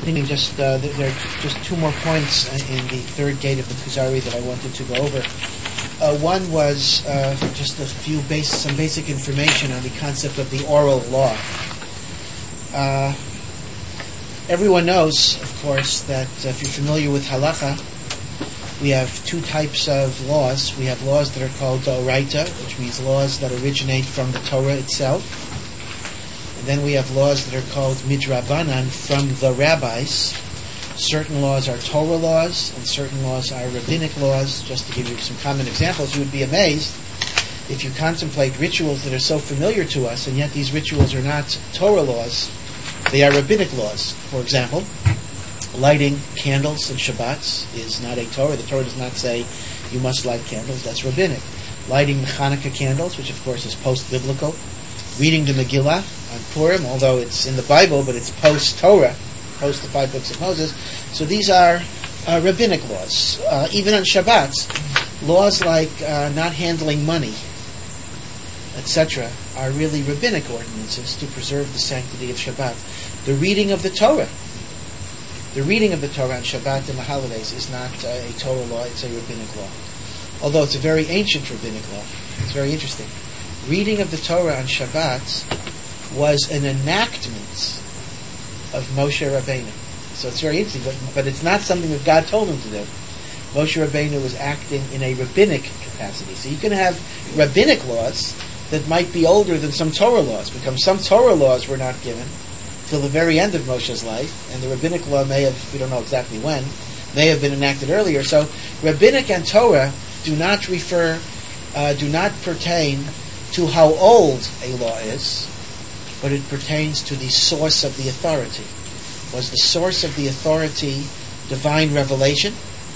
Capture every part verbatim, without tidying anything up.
Just uh, there are just two more points in the third gate of the Kuzari that I wanted to go over. Uh, one was uh, just a few base, some basic information on the concept of the oral law. Uh, everyone knows, of course, that uh, if you're familiar with halacha, we have two types of laws. We have laws that are called d'oraita, which means laws that originate from the Torah itself. Then we have laws that are called midrabanan, from the rabbis. Certain laws are Torah laws, and certain laws are rabbinic laws. Just to give you some common examples, you would be amazed if you contemplate rituals that are so familiar to us, and yet these rituals are not Torah laws. They are rabbinic laws. For example, lighting candles in Shabbats is not a Torah. The Torah does not say you must light candles. That's rabbinic. Lighting the Hanukkah candles, which of course is post-biblical. Reading the Megillah on Purim, although it's in the Bible, but it's post-Torah, post the five books of Moses. So these are uh, rabbinic laws. Uh, even on Shabbats, laws like uh, not handling money, et cetera, are really rabbinic ordinances to preserve the sanctity of Shabbat. The reading of the Torah, the reading of the Torah on Shabbat and the holidays is not uh, a Torah law, it's a rabbinic law. Although it's a very ancient rabbinic law. It's very interesting. Reading of the Torah on Shabbat was an enactment of Moshe Rabbeinu. So it's very interesting, but, but it's not something that God told him to do. Moshe Rabbeinu was acting in a rabbinic capacity. So you can have rabbinic laws that might be older than some Torah laws, because some Torah laws were not given till the very end of Moshe's life, and the rabbinic law may have, we don't know exactly when, may have been enacted earlier. So rabbinic and Torah do not refer, uh, do not pertain to how old a law is, but it pertains to the source of the authority. Was the source of the authority divine revelation,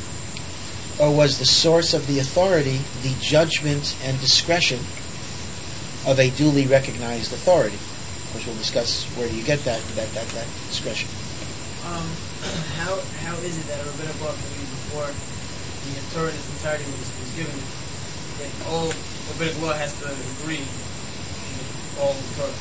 or was the source of the authority the judgment and discretion of a duly recognized authority? Of course, we'll discuss where do you get that that that, that discretion. Um, how how is it that a rabbinic law can be before the Torah in its entirety was, was given? That all rabbinic law has to agree with all the Torah?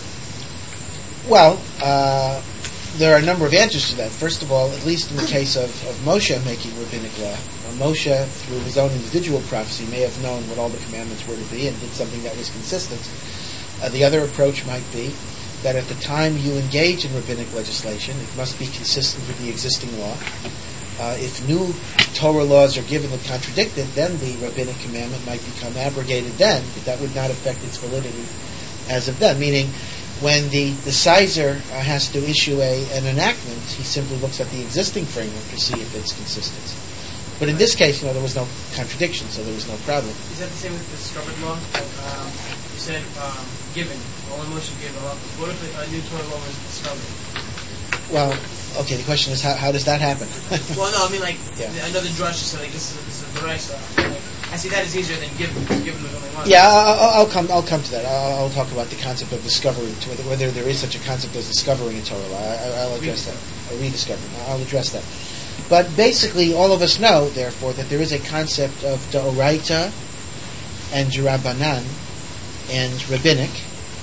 Well, uh, there are a number of answers to that. First of all, at least in the case of, of Moshe making rabbinic law, uh, Moshe, through his own individual prophecy, may have known what all the commandments were to be and did something that was consistent. Uh, the other approach might be that at the time you engage in rabbinic legislation, it must be consistent with the existing law. Uh, if new Torah laws are given that contradict it, then the rabbinic commandment might become abrogated then, but that would not affect its validity as of then. Meaning, when the, the sizer uh, has to issue a, an enactment, he simply looks at the existing framework to see if it's consistent. But in this case, you know, there was no contradiction, so there was no problem. Is that the same with the discovered law? Um, you said um, given, all emotion gave a law. What if a new Torah law was discovered? Well, okay, the question is, how, how does that happen? Well, no, I mean, like, yeah. another drush is like, this is, this is a Baraisa. Like, I see that as easier than given. Given was only one. Yeah, I'll, I'll come. I'll come to that. I'll, I'll talk about the concept of discovering, whether, whether there is such a concept as discovering a Torah law. I, I'll address that. Or rediscovering. I'll address that. But basically, all of us know, therefore, that there is a concept of d'oraita and d'rabbanan and rabbinic,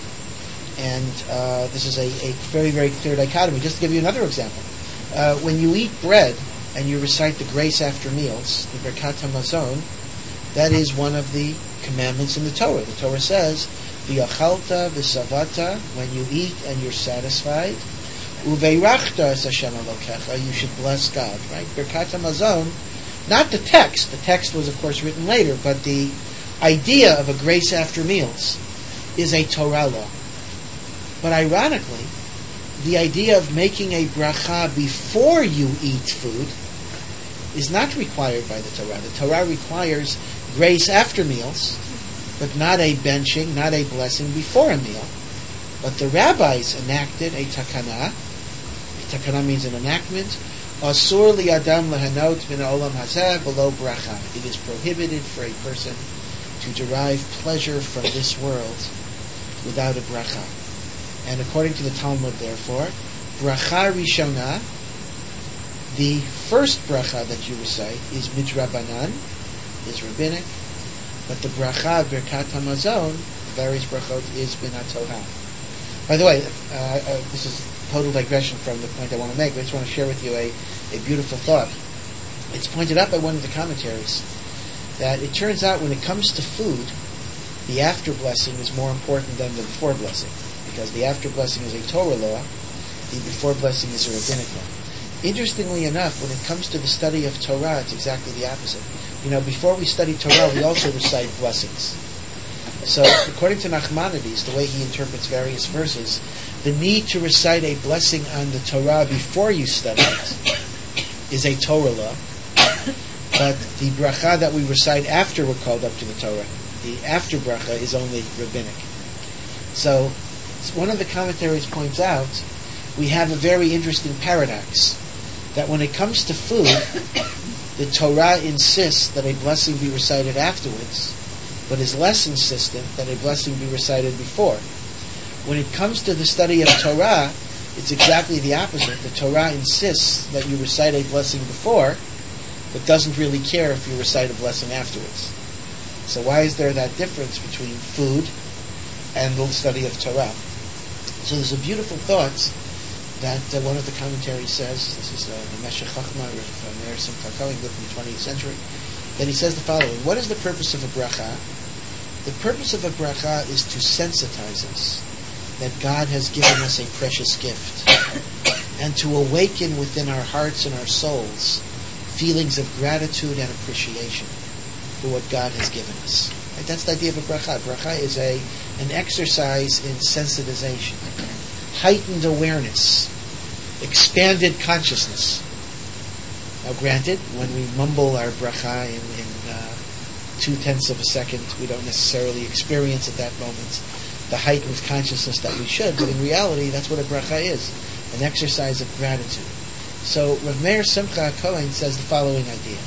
and uh, this is a, a very, very clear dichotomy. Just to give you another example, uh, when you eat bread and you recite the grace after meals, the Birkat HaMazon, that is one of the commandments in the Torah. The Torah says, "V'yachalta v'savata," when you eat and you're satisfied. Uveirachta es Hashem Elokecha, you should bless God, right? Birkat HaMazon, not the text. The text was, of course, written later, but the idea of a grace after meals is a Torah law. But ironically, the idea of making a bracha before you eat food is not required by the Torah. The Torah requires grace after meals, but not a benching, not a blessing before a meal. But the rabbis enacted a takana. Takana means an enactment. Asur li adam lehanot min olam hazeh below bracha. It is prohibited for a person to derive pleasure from this world without a bracha. And according to the Talmud, therefore, bracha rishona, the first bracha that you recite is midrabanan, is rabbinic, but the bracha Birkat HaMazon, various brachot, is bin HaTorah. By the way, uh, uh, this is total digression from the point I want to make, but I just want to share with you a, a beautiful thought. It's pointed out by one of the commentaries that it turns out when it comes to food, the after blessing is more important than the before blessing, because the after blessing is a Torah law, the before blessing is a rabbinic law. Interestingly enough, when it comes to the study of Torah, it's exactly the opposite. You know, before we study Torah, we also recite blessings. So, according to Nachmanides, the way he interprets various verses, the need to recite a blessing on the Torah before you study it is a Torah law, but the bracha that we recite after we're called up to the Torah, the after bracha, is only rabbinic. So, one of the commentaries points out, we have a very interesting paradox, that when it comes to food, the Torah insists that a blessing be recited afterwards, but is less insistent that a blessing be recited before. When it comes to the study of Torah, it's exactly the opposite. The Torah insists that you recite a blessing before, but doesn't really care if you recite a blessing afterwards. So why is there that difference between food and the study of Torah? So there's a beautiful thought that uh, one of the commentaries says, this is uh, the Meshech Chochmah of Meir Simcha Cohen, lived in the twentieth century, that he says the following: what is the purpose of a bracha? The purpose of a bracha is to sensitize us that God has given us a precious gift, and to awaken within our hearts and our souls feelings of gratitude and appreciation for what God has given us. Right? That's the idea of a bracha. Bracha is a an exercise in sensitization, heightened awareness, expanded consciousness. Now granted, when we mumble our bracha in, in uh, two-tenths of a second, we don't necessarily experience at that moment the heightened consciousness that we should, but in reality, that's what a bracha is, an exercise of gratitude. So Rav Meir Simcha Cohen says the following idea.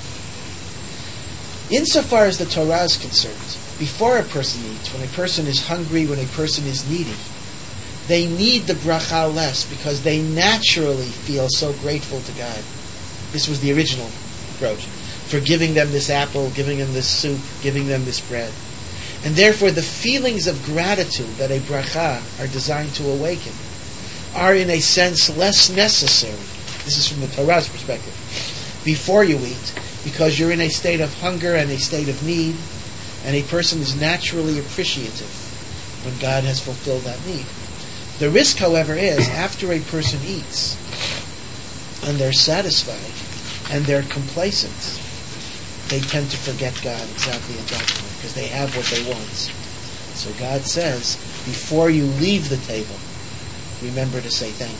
Insofar as the Torah is concerned, before a person eats, when a person is hungry, when a person is needy, they need the bracha less because they naturally feel so grateful to God. This was the original approach, for giving them this apple, giving them this soup, giving them this bread. And therefore the feelings of gratitude that a bracha are designed to awaken are in a sense less necessary. This is from the Torah's perspective. Before you eat, because you're in a state of hunger and a state of need, and a person is naturally appreciative when God has fulfilled that need. The risk, however, is after a person eats and they're satisfied and they're complacent, they tend to forget God exactly at that point because they have what they want. So God says, before you leave the table, remember to say thank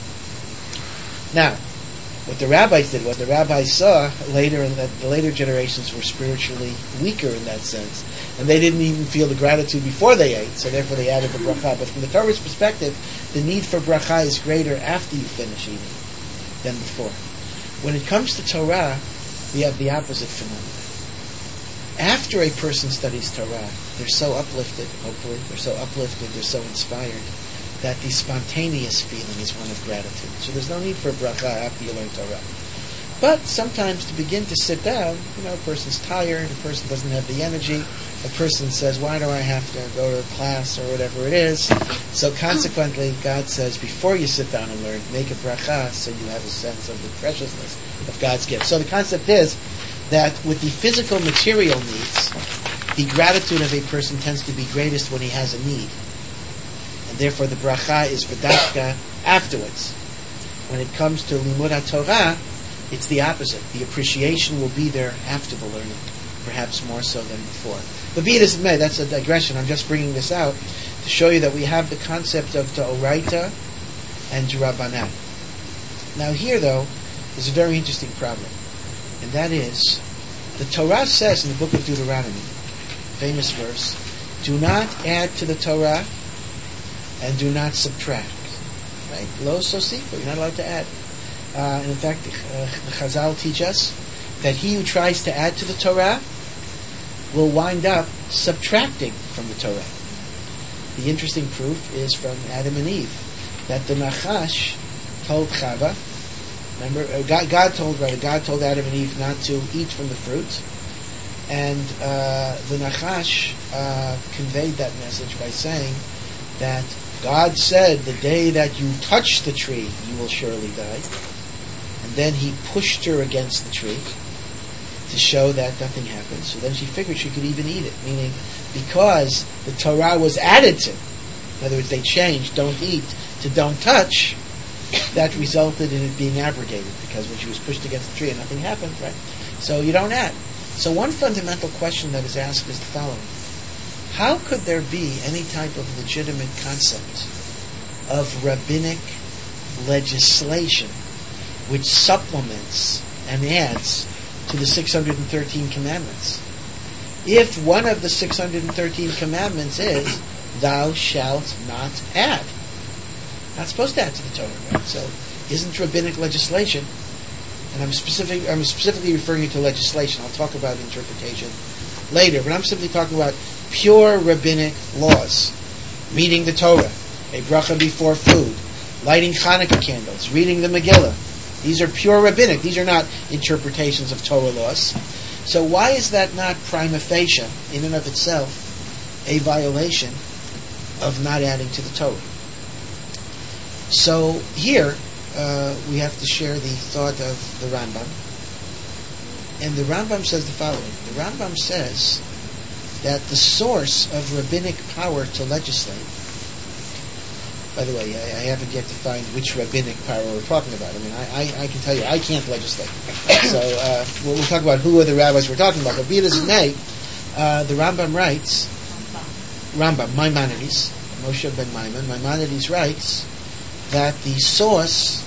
you. Now, what the rabbis did was the rabbis saw later in that the later generations were spiritually weaker in that sense, and they didn't even feel the gratitude before they ate, so therefore they added the bracha. But from the Torah's perspective, the need for bracha is greater after you finish eating than before. When it comes to Torah, we have the opposite phenomenon. After a person studies Torah, they're so uplifted, hopefully, they're so uplifted, they're so inspired, that the spontaneous feeling is one of gratitude. So there's no need for a bracha after you learn Torah. But sometimes to begin to sit down, you know, a person's tired, a person doesn't have the energy, a person says, why do I have to go to class or whatever it is? So consequently, God says, before you sit down and learn, make a bracha so you have a sense of the preciousness of God's gift. So the concept is that with the physical material needs, the gratitude of a person tends to be greatest when he has a need. And therefore the bracha is v'dafka afterwards. When it comes to limud HaTorah, it's the opposite. The appreciation will be there after the learning, perhaps more so than before. But be it as it may, that's a digression. I'm just bringing this out to show you that we have the concept of D'Oraita and D'Rabbanan. Now here, though, is a very interesting problem. And that is, the Torah says in the book of Deuteronomy, famous verse, do not add to the Torah and do not subtract. Right? Lo sosifu, you're not allowed to add. Uh, and in fact, uh, the Chazal teach us that he who tries to add to the Torah will wind up subtracting from the Torah. The interesting proof is from Adam and Eve, that the Nachash told Chava, remember, uh, God, God told rather, God told Adam and Eve not to eat from the fruit, and uh, the Nachash uh, conveyed that message by saying that God said, the day that you touch the tree, you will surely die. And then he pushed her against the tree to show that nothing happened. So then she figured she could even eat it, meaning because the Torah was added to, in other words, they changed don't eat to don't touch, that resulted in it being abrogated, because when she was pushed against the tree and nothing happened, right? So you don't add. So one fundamental question that is asked is the following. How could there be any type of legitimate concept of rabbinic legislation which supplements and adds to the six hundred thirteen commandments? If one of the six hundred thirteen commandments is, thou shalt not add. Not supposed to add to the Torah, right? So, isn't rabbinic legislation, and I'm specific, I'm specifically referring you to legislation. I'll talk about interpretation later, but I'm simply talking about pure rabbinic laws. Reading the Torah, a bracha before food, lighting Hanukkah candles, reading the Megillah. These are pure rabbinic. These are not interpretations of Torah laws. So why is that not prima facie, in and of itself, a violation of not adding to the Torah? So here uh, we have to share the thought of the Rambam. And the Rambam says the following. The Rambam says that the source of rabbinic power to legislate, by the way, I, I haven't yet defined which rabbinic power we're talking about. I mean, I, I, I can tell you, I can't legislate. So uh, we'll, we'll talk about who are the rabbis we're talking about. But be it as it may, uh, the Rambam writes, Rambam, Maimonides, Moshe ben Maimon, Maimonides writes that the source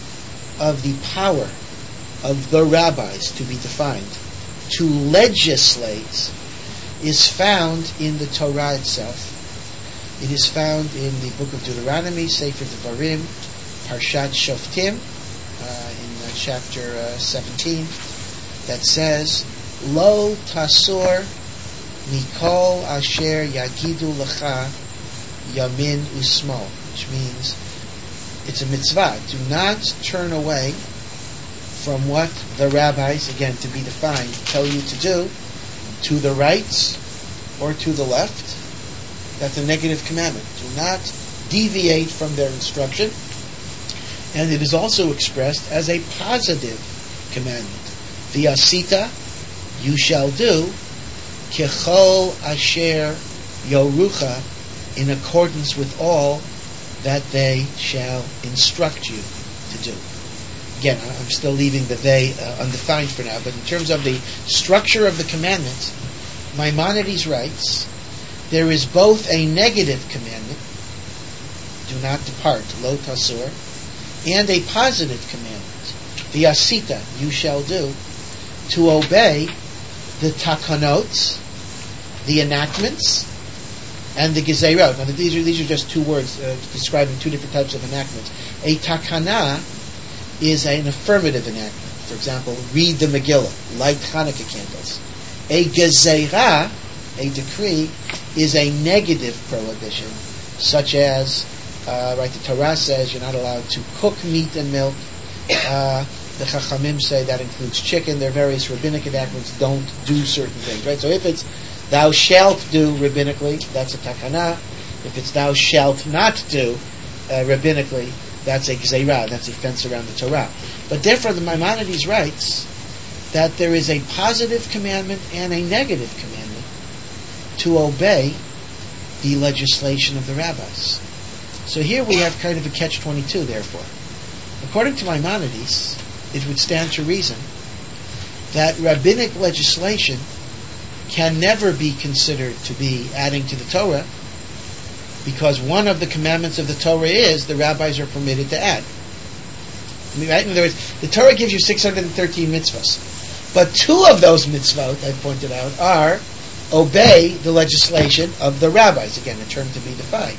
of the power of the rabbis to be defined, to legislate, is found in the Torah itself. It is found in the book of Deuteronomy, Sefer Devarim, Parshat Shoftim, uh, in uh, chapter uh, seventeen, that says, Lo tasor mikol asher yagidu lecha yamin usmol, which means it's a mitzvah. Do not turn away from what the rabbis, again to be defined, tell you to do, to the right or to the left. That's a negative commandment. Do not deviate from their instruction. And it is also expressed as a positive commandment. V'asita, you shall do, kechol asher yorucha, in accordance with all that they shall instruct you to do. Again, I'm still leaving the they uh, undefined for now, but in terms of the structure of the commandment, Maimonides writes, there is both a negative commandment, do not depart, lo tasur, and a positive commandment, v'asita, you shall do, to obey the takanot, the enactments, and the gezerot. Now, these are, these are just two words uh, describing two different types of enactments. A takana is an affirmative enactment. For example, read the Megillah, light Hanukkah candles. A gezerah, a decree, is a negative prohibition, such as, uh, right, the Torah says you're not allowed to cook meat and milk. Uh, the Chachamim say that includes chicken. There are various rabbinic enactments, don't do certain things, right? So if it's thou shalt do rabbinically, that's a takana. If it's thou shalt not do uh, rabbinically, that's a gzeirah, that's a fence around the Torah. But therefore the Maimonides writes that there is a positive commandment and a negative commandment to obey the legislation of the rabbis. So here we have kind of a catch twenty-two, therefore. According to Maimonides, it would stand to reason that rabbinic legislation can never be considered to be adding to the Torah, because one of the commandments of the Torah is the rabbis are permitted to add. I mean, right? In other words, the Torah gives you six hundred thirteen mitzvahs, but two of those mitzvot, I pointed out, are obey the legislation of the rabbis. Again, a term to be defined.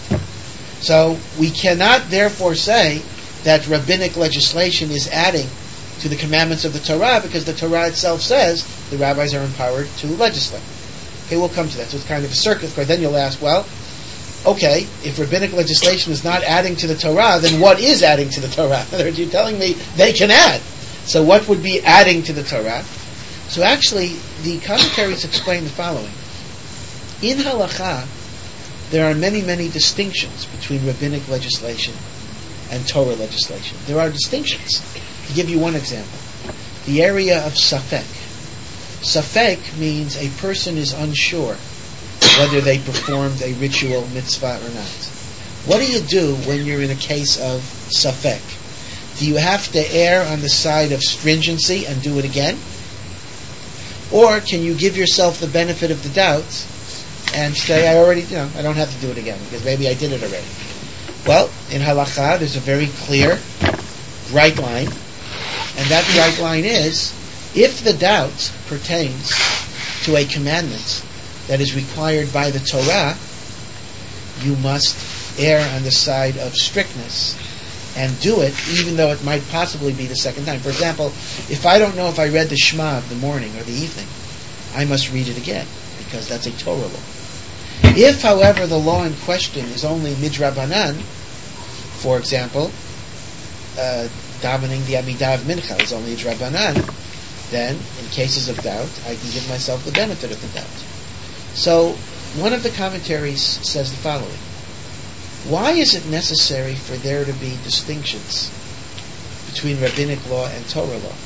So we cannot therefore say that rabbinic legislation is adding to the commandments of the Torah, because the Torah itself says the rabbis are empowered to legislate. Okay, we'll come to that. So it's kind of a circle. But then you'll ask, well, okay, if rabbinic legislation is not adding to the Torah, then what is adding to the Torah? In other words, you're telling me they can add. So what would be adding to the Torah? So actually, the commentaries explain the following. In halacha, there are many, many distinctions between rabbinic legislation and Torah legislation. There are distinctions. To give you one example, the area of Safek. Safek means a person is unsure whether they performed a ritual mitzvah or not. What do you do when you're in a case of Safek? Do you have to err on the side of stringency and do it again? Or can you give yourself the benefit of the doubt and say, I already, you know, I don't have to do it again because maybe I did it already? Well, in halakha, there's a very clear, bright line, and that bright line is, if the doubt pertains to a commandment that is required by the Torah, you must err on the side of strictness and do it, even though it might possibly be the second time. For example, if I don't know if I read the Shema of the morning or the evening, I must read it again, because that's a Torah law. If, however, the law in question is only midrabanan, for example, uh, davening the Amidah of Mincha is only a drabanan, then, in cases of doubt, I can give myself the benefit of the doubt. So, one of the commentaries says the following: why is it necessary for there to be distinctions between rabbinic law and Torah law?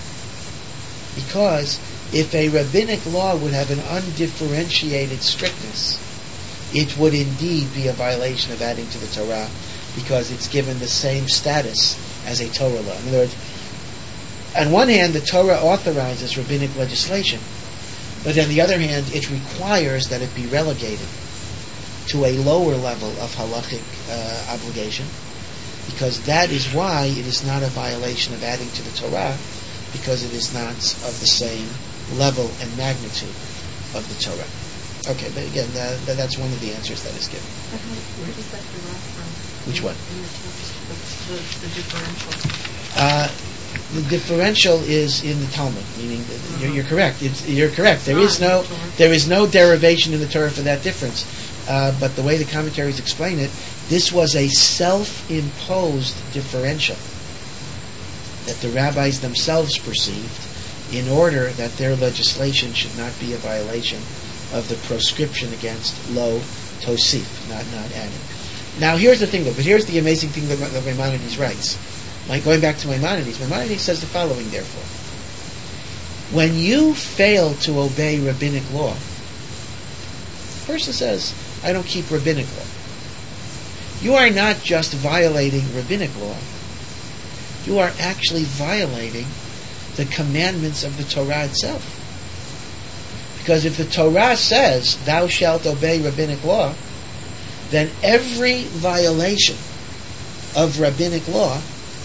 Because if a rabbinic law would have an undifferentiated strictness, it would indeed be a violation of adding to the Torah, because it's given the same status as a Torah law. In other words, on one hand, the Torah authorizes rabbinic legislation, but on the other hand, it requires that it be relegated to a lower level of halachic uh, obligation, because that is why it is not a violation of adding to the Torah, because it is not of the same level and magnitude of the Torah. Okay, but again, uh, that's one of the answers that is given. Where does that derive from? Which one? In the text, the, the, the differential. Uh, the differential is in the Talmud, meaning that uh-huh. you're, you're correct. It's, you're correct. There is no there is no derivation in the Torah for that difference. Uh, but the way the commentaries explain it, this was a self-imposed differential that the rabbis themselves perceived in order that their legislation should not be a violation of the proscription against lo tosif, not not adding. Now here's the thing though, but here's the amazing thing that, that Maimonides writes. Like going back to Maimonides, Maimonides says the following, therefore: when you fail to obey rabbinic law, the person says, I don't keep rabbinic law. You are not just violating rabbinic law, you are actually violating the commandments of the Torah itself. Because if the Torah says, thou shalt obey rabbinic law, then every violation of rabbinic law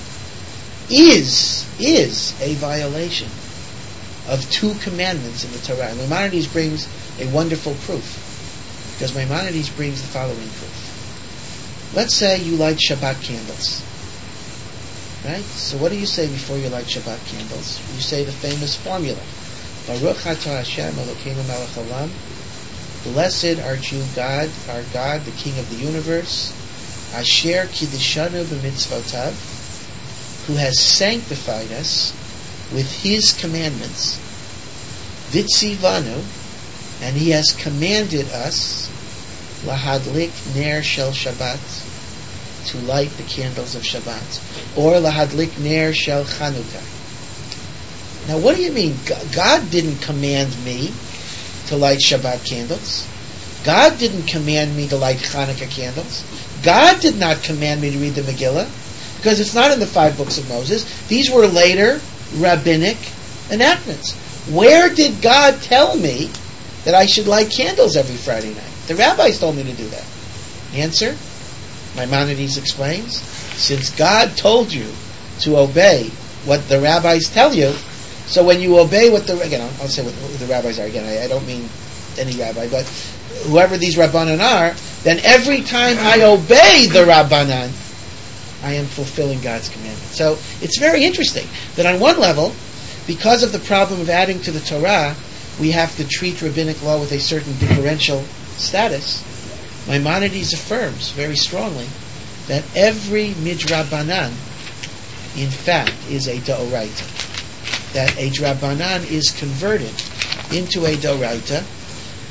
is is a violation of two commandments in the Torah. And Maimonides brings a wonderful proof, because Maimonides brings the following proof. Let's say you light Shabbat candles. Right? So what do you say before you light Shabbat candles? You say the famous formula. Baruch atah Hashem Elokeinu melech haolam. Blessed art you, God, our God, the King of the universe. Asher kiddishanu b'mitzvotav, who has sanctified us with His commandments. Vitzivanu, and He has commanded us, lahadlik ner shel Shabbat, to light the candles of Shabbat, or lahadlik ner shel Chanukah. Now, what do you mean? God didn't command me to light Shabbat candles. God didn't command me to light Hanukkah candles. God did not command me to read the Megillah, because it's not in the five books of Moses. These were later rabbinic enactments. Where did God tell me that I should light candles every Friday night? The rabbis told me to do that. Answer, Maimonides explains, since God told you to obey what the rabbis tell you, so when you obey what the, again, I'll, I'll say what the rabbis are, again, I, I don't mean any rabbi, but whoever these Rabbanan are, then every time I obey the Rabbanan, I am fulfilling God's commandment. So it's very interesting that on one level, because of the problem of adding to the Torah, we have to treat rabbinic law with a certain differential status. Maimonides affirms very strongly that every midrabanan, in fact, is a d'oraita. That a drabanan is converted into a d'oraita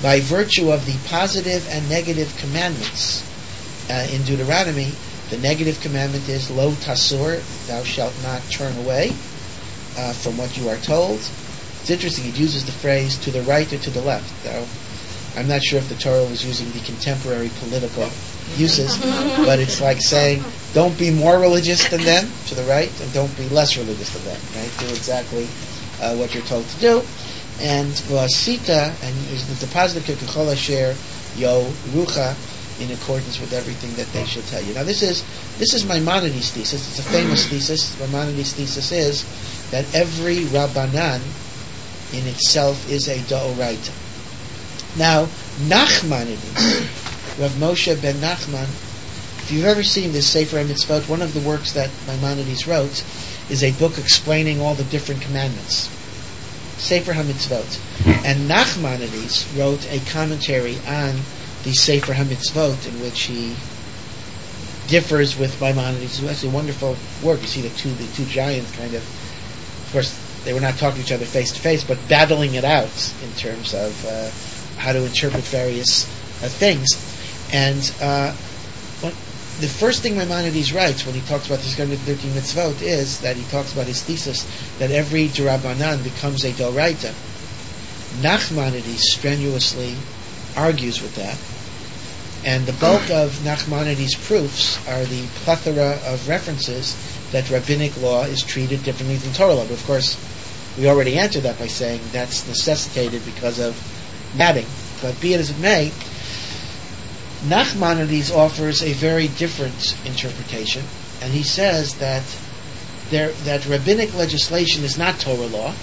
by virtue of the positive and negative commandments uh, in Deuteronomy. The negative commandment is lo tasur, thou shalt not turn away uh, from what you are told. It's interesting, it uses the phrase to the right or to the left. Now, I'm not sure if the Torah was using the contemporary political uses, but it's like saying, don't be more religious than them, to the right, and don't be less religious than them, right? Do exactly uh, what you're told to do. And Vasita, and the positive kekachol asher yo rucha, in accordance with everything that they should tell you. Now this is this is Maimonides' thesis. It's a famous thesis. Maimonides' thesis is that every Rabbanan in itself is a D'oraita. Now, Nachmanides, Rav Moshe ben Nachman, if you've ever seen this Sefer HaMitzvot, one of the works that Maimonides wrote is a book explaining all the different commandments. Sefer HaMitzvot. And Nachmanides wrote a commentary on the Sefer HaMitzvot in which he differs with Maimonides. It's a wonderful work. You see the two the two giants kind of, of course, they were not talking to each other face to face, but battling it out in terms of uh, how to interpret various uh, things. And uh, what, the first thing Maimonides writes when he talks about the six hundred thirteen mitzvot is that he talks about his thesis that every D'Rabbanan becomes a D'Oraita. Nachmanides strenuously argues with that. And the bulk of Nachmanides' proofs are the plethora of references that rabbinic law is treated differently than Torah law. But of course, we already answered that by saying that's necessitated because of matting. But be it as it may, Nachmanides offers a very different interpretation, and he says that there, that rabbinic legislation is not Torah law,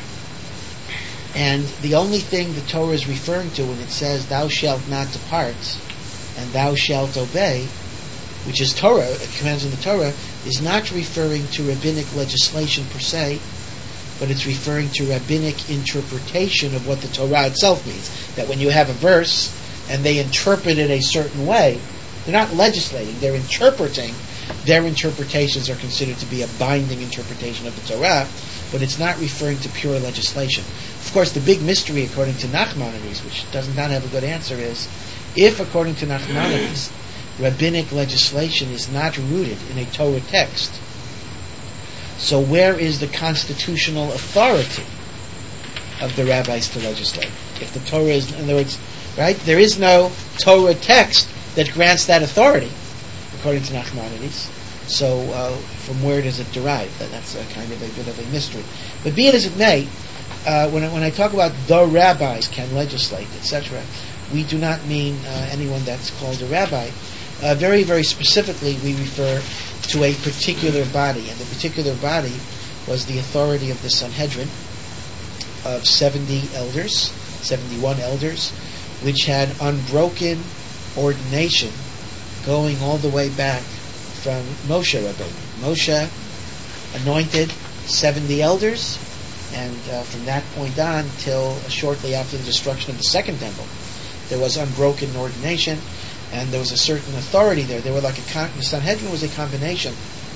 and the only thing the Torah is referring to when it says thou shalt not depart and thou shalt obey, which is Torah, it commands in the Torah, is not referring to rabbinic legislation per se, but it's referring to rabbinic interpretation of what the Torah itself means. That when you have a verse and they interpret it a certain way, they're not legislating, they're interpreting. Their interpretations are considered to be a binding interpretation of the Torah, but it's not referring to pure legislation. Of course, the big mystery, according to Nachmanides, which does not have a good answer, is if, according to Nachmanides, rabbinic legislation is not rooted in a Torah text, so where is the constitutional authority of the rabbis to legislate? If the Torah is, in other words, right, there is no Torah text that grants that authority, according to Nachmanides. So, uh, from where does it derive? That, that's a kind of a bit of a mystery. But be it as it may, uh, when I, when I talk about the rabbis can legislate, et cetera, we do not mean uh, anyone that's called a rabbi. Uh, very, very specifically, we refer to a particular body, and the particular body was the authority of the Sanhedrin of seventy elders, seventy-one elders, which had unbroken ordination going all the way back from Moshe Rabbeinu. Moshe anointed seventy elders, and uh, from that point on till shortly after the destruction of the Second Temple, there was unbroken ordination, and there was a certain authority there. They were like a con- the Sanhedrin was a combination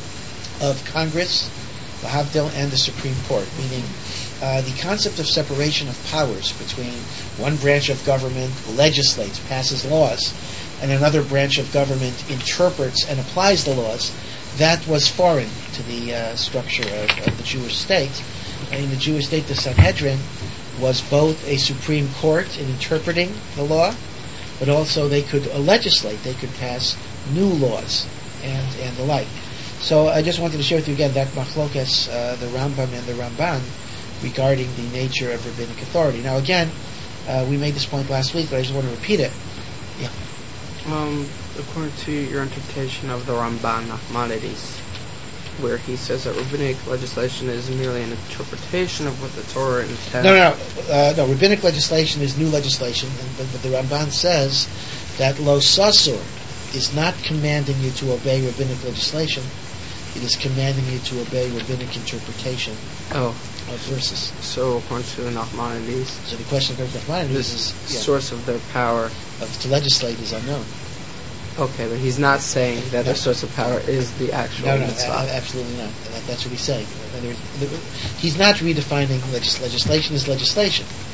of Congress, the Havdil, and the Supreme Court, meaning uh, the concept of separation of powers between one branch of government legislates, passes laws, and another branch of government interprets and applies the laws. That was foreign to the uh, structure of, of the Jewish state. And in the Jewish state, the Sanhedrin was both a Supreme Court in interpreting the law, but also they could uh, legislate, they could pass new laws and, and the like. So I just wanted to share with you again that machlokas, uh, the Rambam and the Ramban, regarding the nature of rabbinic authority. Now again, uh, we made this point last week, but I just want to repeat it. Yeah. Um, according to your interpretation of the Ramban Nachmanides, where he says that rabbinic legislation is merely an interpretation of what the Torah intends. No, no, no. Uh, no, rabbinic legislation is new legislation, and, but, but the Ramban says that lo sasur is not commanding you to obey rabbinic legislation. It is commanding you to obey rabbinic interpretation oh. of verses. So, according to Nachmanides, so the question of Nachmanides this is yeah, source of their power of to legislate is unknown. Okay, but he's not saying that no. their source of power is the actual no, no, mitzvah. a- absolutely not. That, that's what he's saying. He's not redefining legis- legislation is legislation.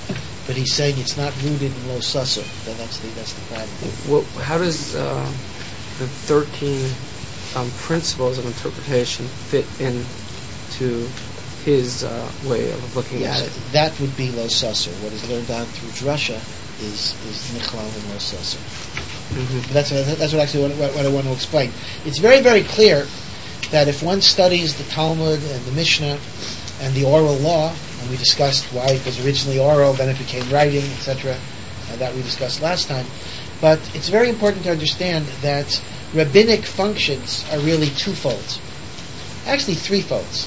but he's saying it's not rooted in lo susser. Then that's the that's the problem. What, how does uh, the thirteen um, principles of interpretation fit into his uh, way of looking Yes, at it? that would be lo susser. What is learned out through drasha is is nichlal and lo susser. Mm-hmm. That's what, that's what actually what, what I want to explain. It's very very clear that if one studies the Talmud and the Mishnah and the oral law, and we discussed why it was originally oral, then it became writing, et cetera, uh, that we discussed last time. But it's very important to understand that rabbinic functions are really twofold, actually threefolds.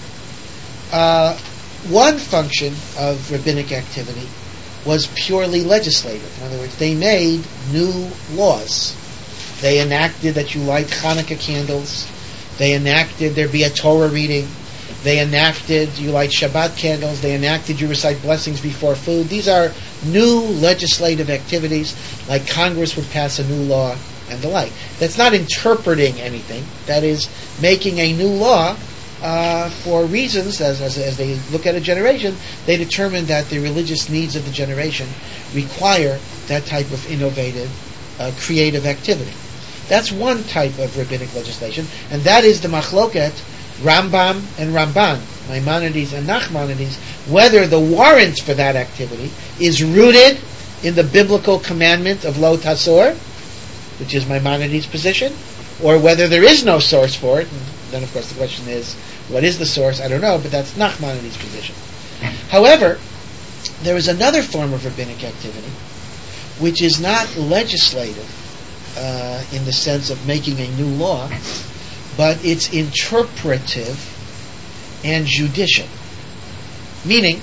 Uh, one function of rabbinic activity was purely legislative. In other words, they made new laws. They enacted that you light Hanukkah candles. They enacted there be a Torah reading. They enacted you light Shabbat candles. They enacted you recite blessings before food. These are new legislative activities, like Congress would pass a new law and the like. That's not interpreting anything. That is making a new law uh, for reasons, as, as as they look at a generation, they determine that the religious needs of the generation require that type of innovative, uh, creative activity. That's one type of rabbinic legislation, and that is the machloket Rambam and Ramban, Maimonides and Nachmanides, whether the warrant for that activity is rooted in the biblical commandment of lo tasor, which is Maimonides' position, or whether there is no source for it. And then, of course, the question is, what is the source? I don't know, but that's Nachmanides' position. However, there is another form of rabbinic activity, which is not legislative uh, in the sense of making a new law, but it's interpretive and judicial. Meaning,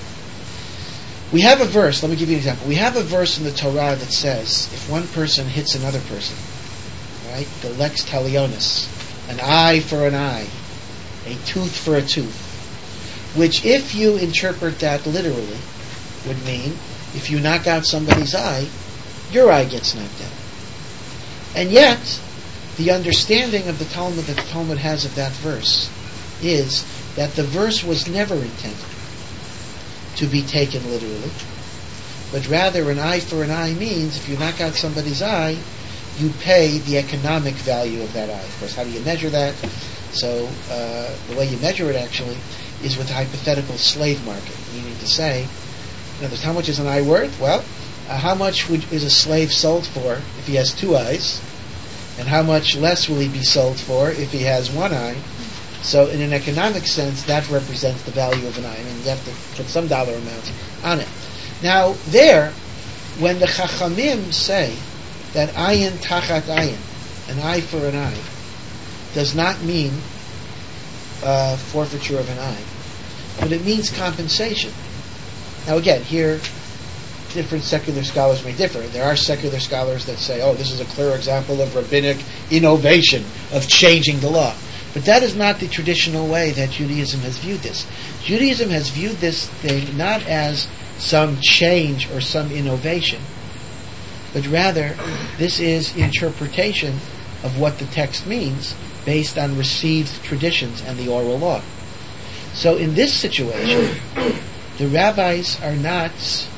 we have a verse, let me give you an example. We have a verse in the Torah that says, if one person hits another person, right, the lex talionis, an eye for an eye, a tooth for a tooth, which if you interpret that literally, would mean, if you knock out somebody's eye, your eye gets knocked out. And yet, the understanding of the Talmud that the Talmud has of that verse is that the verse was never intended to be taken literally, but rather an eye for an eye means if you knock out somebody's eye, you pay the economic value of that eye. Of course, how do you measure that? So uh, the way you measure it actually is with a hypothetical slave market, meaning to say, in other words, how much is an eye worth? Well, uh, how much would, is a slave sold for if he has two eyes? And how much less will he be sold for if he has one eye? So in an economic sense, that represents the value of an eye. I mean, you have to put some dollar amount on it. Now, there, when the Chachamim say that ayin tachat ayin, an eye for an eye, does not mean uh, forfeiture of an eye, but it means compensation. Now again, here, different secular scholars may differ. There are secular scholars that say, oh, this is a clear example of rabbinic innovation, of changing the law. But that is not the traditional way that Judaism has viewed this. Judaism has viewed this thing not as some change or some innovation, but rather this is interpretation of what the text means based on received traditions and the oral law. So in this situation, the rabbis are not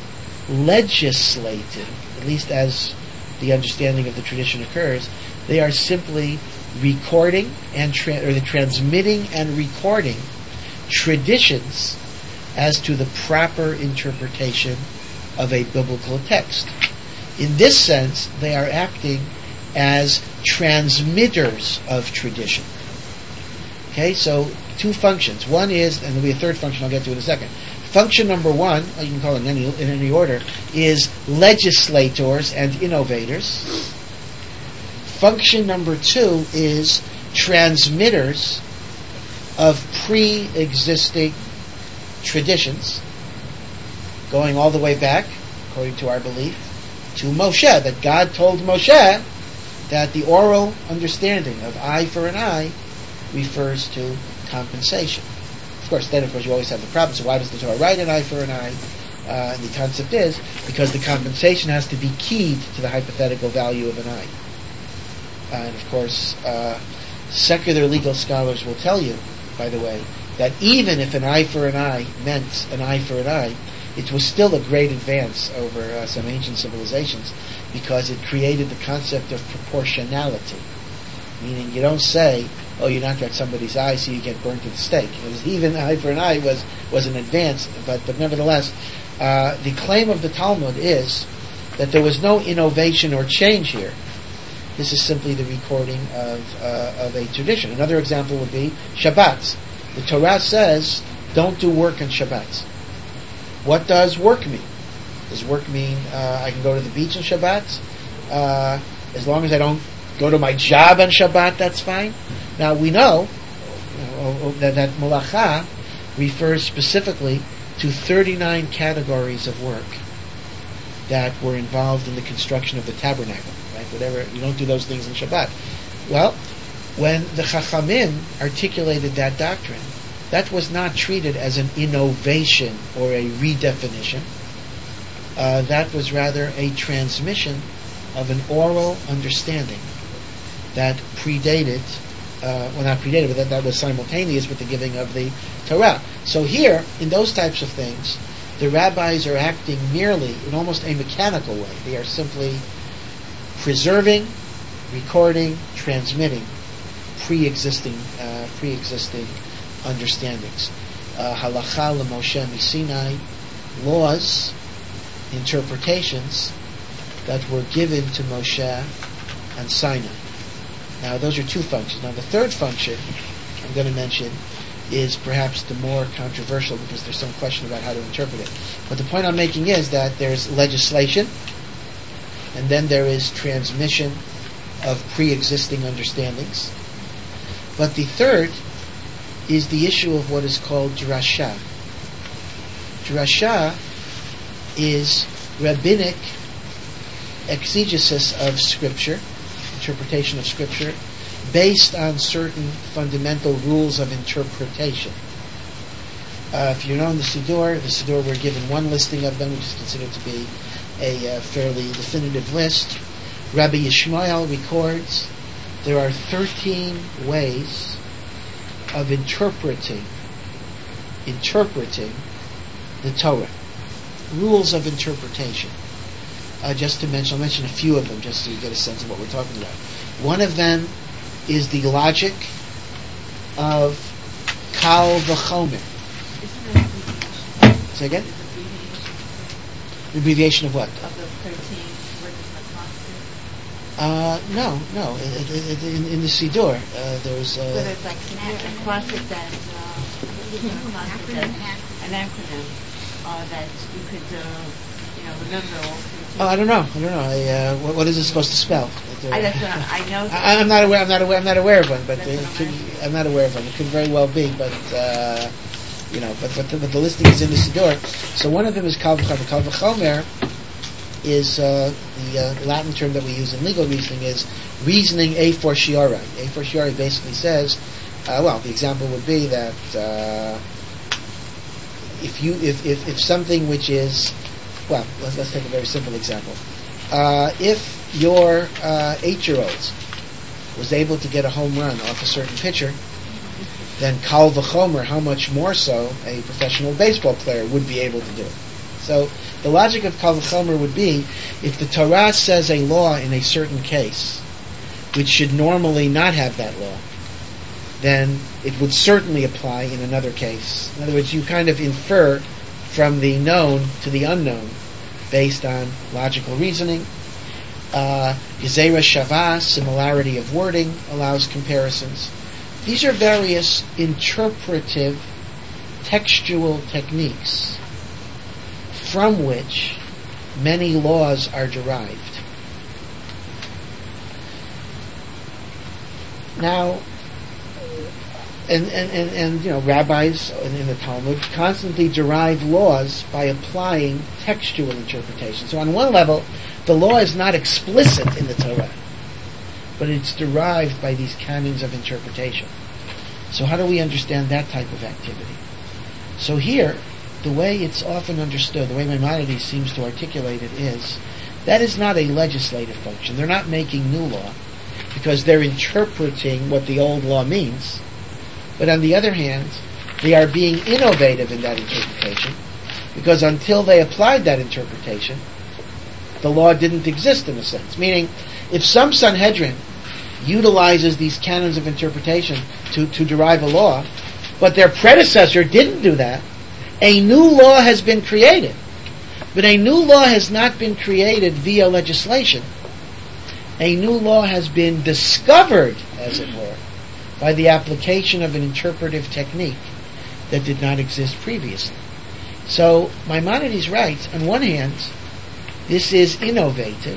legislating, at least as the understanding of the tradition occurs. They are simply recording and tra- or the transmitting and recording traditions as to the proper interpretation of a biblical text. In this sense, they are acting as transmitters of tradition. Okay, so two functions. One is, and there'll be a third function I'll get to in a second. Function number one, you can call it in any, in any order, is legislators and innovators. Function number two is transmitters of pre-existing traditions, going all the way back, according to our belief, to Moshe, that God told Moshe that the oral understanding of eye for an eye refers to compensation. Of course, then of course you always have the problem, so why does the Torah write an eye for an eye? Uh, and the concept is, because the compensation has to be keyed to the hypothetical value of an eye. Uh, and of course, uh, secular legal scholars will tell you, by the way, that even if an eye for an eye meant an eye for an eye, it was still a great advance over uh, some ancient civilizations because it created the concept of proportionality. Meaning you don't say, oh, you knocked out somebody's eye so you get burnt at the stake. It was even eye for an eye was, was an advance, but, but nevertheless, uh, the claim of the Talmud is that there was no innovation or change here. This is simply the recording of, uh, of a tradition. Another example would be Shabbat. The Torah says, don't do work on Shabbat. What does work mean? Does work mean uh, I can go to the beach on Shabbat? Uh, as long as I don't go to my job on Shabbat, that's fine. Now we know, you know that, that Malacha refers specifically to thirty-nine categories of work that were involved in the construction of the tabernacle. Right? Whatever, you don't do those things on Shabbat. Well, when the Chachamim articulated that doctrine, that was not treated as an innovation or a redefinition. Uh, that was rather a transmission of an oral understanding that predated, uh, well not predated, but that, that was simultaneous with the giving of the Torah. So here, in those types of things, the rabbis are acting merely in almost a mechanical way. They are simply preserving, recording, transmitting pre-existing, uh, pre-existing understandings. Uh, Halacha l'Moshe Sinai, laws, interpretations that were given to Moshe and Sinai. Now, those are two functions. Now, the third function I'm going to mention is perhaps the more controversial because there's some question about how to interpret it. But the point I'm making is that there's legislation, and then there is transmission of pre-existing understandings. But the third is the issue of what is called drasha. Drasha is rabbinic exegesis of Scripture, interpretation of Scripture, based on certain fundamental rules of interpretation. Uh, if you know in the Siddur, the Siddur we're given one listing of them, which is considered to be a uh, fairly definitive list. Rabbi Yishmael records there are thirteen ways of interpreting interpreting the Torah. Rules of interpretation. Uh, just to mention, I'll mention a few of them just so you get a sense of what we're talking about. One of them is the logic of Kal V'chomer. Say again? The abbreviation of what? Of the thirteen words of Uh, no, no. It, it, it, in, in the Siddur, uh, there's... Uh, But it's like an acrostic that, uh, an acronym uh, that you could, uh, you know, remember all thirteen. oh, I don't know. I don't know. I, uh, what, what is it supposed to spell? I, that's what I, I know. I, I'm not aware. I'm not aware. I'm not aware of one, but That's it what I'm could, asking. I'm not aware of one. It could very well be, but uh, you know, but but the, but the listing is in the Siddur. So one of them is Kal V'chomer. Kal V'chomer is uh, the uh, Latin term that we use in legal reasoning is reasoning a fortiori. A fortiori basically says, uh, well, the example would be that uh, if you if, if if something which is, well, let's let's take a very simple example. Uh, if your uh, eight-year-old was able to get a home run off a certain pitcher, then Kal V'chomer, how much more so a professional baseball player would be able to do it. So the logic of Kal V'chomer would be, if the Torah says a law in a certain case, which should normally not have that law, then it would certainly apply in another case. In other words, you kind of infer from the known to the unknown based on logical reasoning. Uh, Gezerah Shavah, similarity of wording, allows comparisons. These are various interpretive, textual techniques from which many laws are derived. Now, and, and, and, and you know, rabbis in, in the Talmud constantly derive laws by applying textual interpretation. So on one level, the law is not explicit in the Torah, but it's derived by these canons of interpretation. So how do we understand that type of activity? So here, the way it's often understood, the way Maimonides seems to articulate it is, that is not a legislative function. They're not making new law, because they're interpreting what the old law means. But on the other hand, they are being innovative in that interpretation, because until they applied that interpretation, the law didn't exist in a sense. Meaning, if some Sanhedrin utilizes these canons of interpretation to, to derive a law, but their predecessor didn't do that, a new law has been created. But a new law has not been created via legislation. A new law has been discovered, as it were, by the application of an interpretive technique that did not exist previously. So Maimonides writes, on one hand, this is innovative,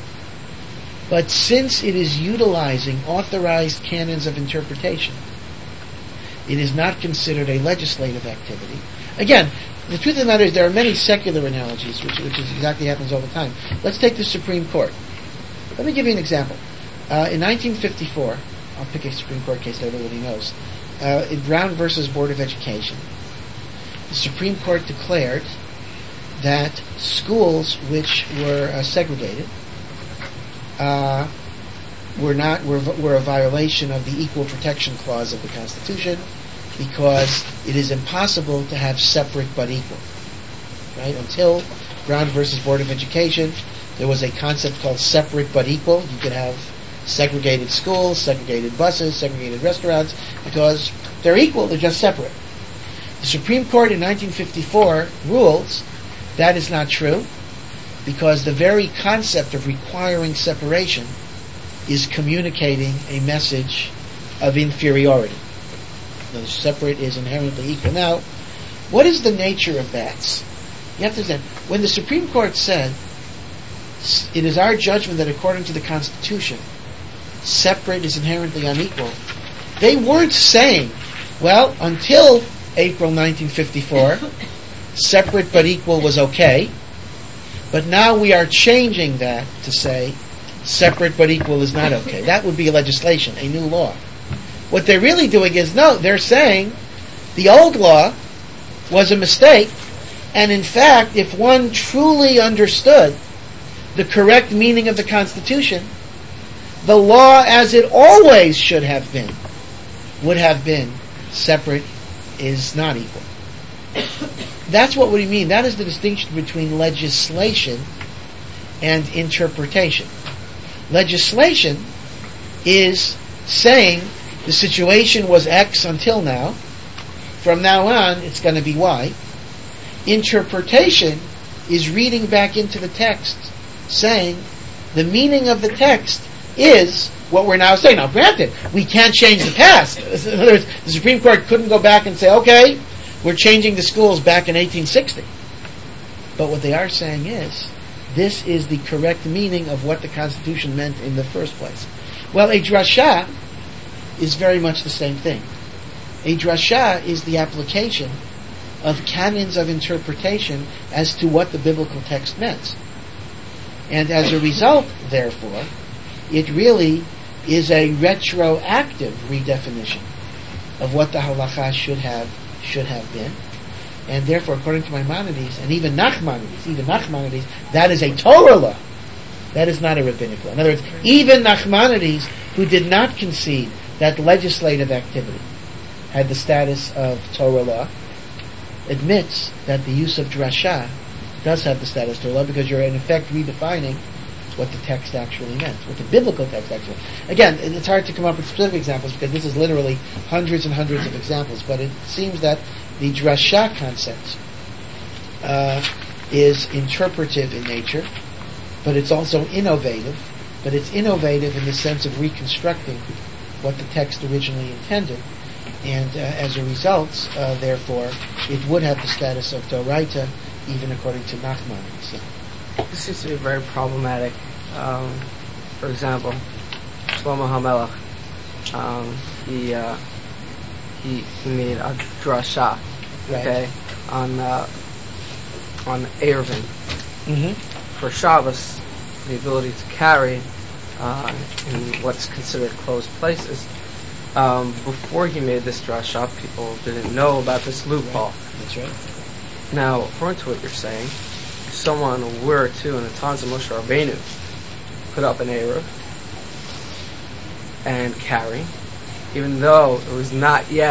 but since it is utilizing authorized canons of interpretation, it is not considered a legislative activity. Again, the truth of the matter is there are many secular analogies, which, which is exactly happens all the time. Let's take the Supreme Court. Let me give you an example. Uh, in nineteen fifty-four, I'll pick a Supreme Court case that everybody knows. Uh, in Brown versus Board of Education, the Supreme Court declared that schools which were uh, segregated uh, were not were, were a violation of the Equal Protection Clause of the Constitution, because it is impossible to have separate but equal. Right? Until Brown versus Board of Education, there was a concept called separate but equal. You could have segregated schools, segregated buses, segregated restaurants, because they're equal, they're just separate. The Supreme Court in nineteen fifty-four rules that is not true, because the very concept of requiring separation is communicating a message of inferiority. The separate is inherently equal. Now, what is the nature of that? You have to understand, when the Supreme Court said, it is our judgment that according to the Constitution, separate is inherently unequal, they weren't saying, well, until April nineteen fifty-four, separate but equal was okay, but now we are changing that to say separate but equal is not okay. That would be a legislation, a new law. What they're really doing is, no, they're saying the old law was a mistake, and in fact, if one truly understood the correct meaning of the Constitution, the law as it always should have been, would have been separate is not equal. That's what we mean. That is the distinction between legislation and interpretation. Legislation is saying the situation was X until now. From now on, it's going to be Y. Interpretation is reading back into the text, saying the meaning of the text is what we're now saying. Now, granted, we can't change the past. In other words, the Supreme Court couldn't go back and say, okay, we're changing the schools back in eighteen sixty. But what they are saying is, this is the correct meaning of what the Constitution meant in the first place. Well, a drasha is very much the same thing. A drasha is the application of canons of interpretation as to what the biblical text meant. And as a result, therefore, it really is a retroactive redefinition of what the halacha should have should have been. And therefore, according to Maimonides, and even Nachmanides, even Nachmanides, that is a Torah law. That is not a rabbinic law. In other words, even Nachmanides, who did not concede that legislative activity had the status of Torah law, admits that the use of drasha does have the status of Torah law, because you're in effect redefining what the text actually meant, what the biblical text actually meant. Again, it's hard to come up with specific examples because this is literally hundreds and hundreds of examples, but it seems that the drasha concept uh, is interpretive in nature, but it's also innovative, but it's innovative in the sense of reconstructing what the text originally intended, and uh, as a result, uh, therefore, it would have the status of Doraita, even according to Nachmanides. Yeah. This seems to be very problematic. Um, for example, Shlomo HaMelech, um, he, uh, he he made a drasha, okay, right. on uh, on Eruvin. Mm-hmm. For Shabbos, the ability to carry uh, in what's considered closed places. Um, before he made this drasha, people didn't know about this loophole. Right. That's right. Now, according to what you're saying, if someone were to, in the times of Moshe Rabbeinu, put up an Eruv and carry, even though it was not yet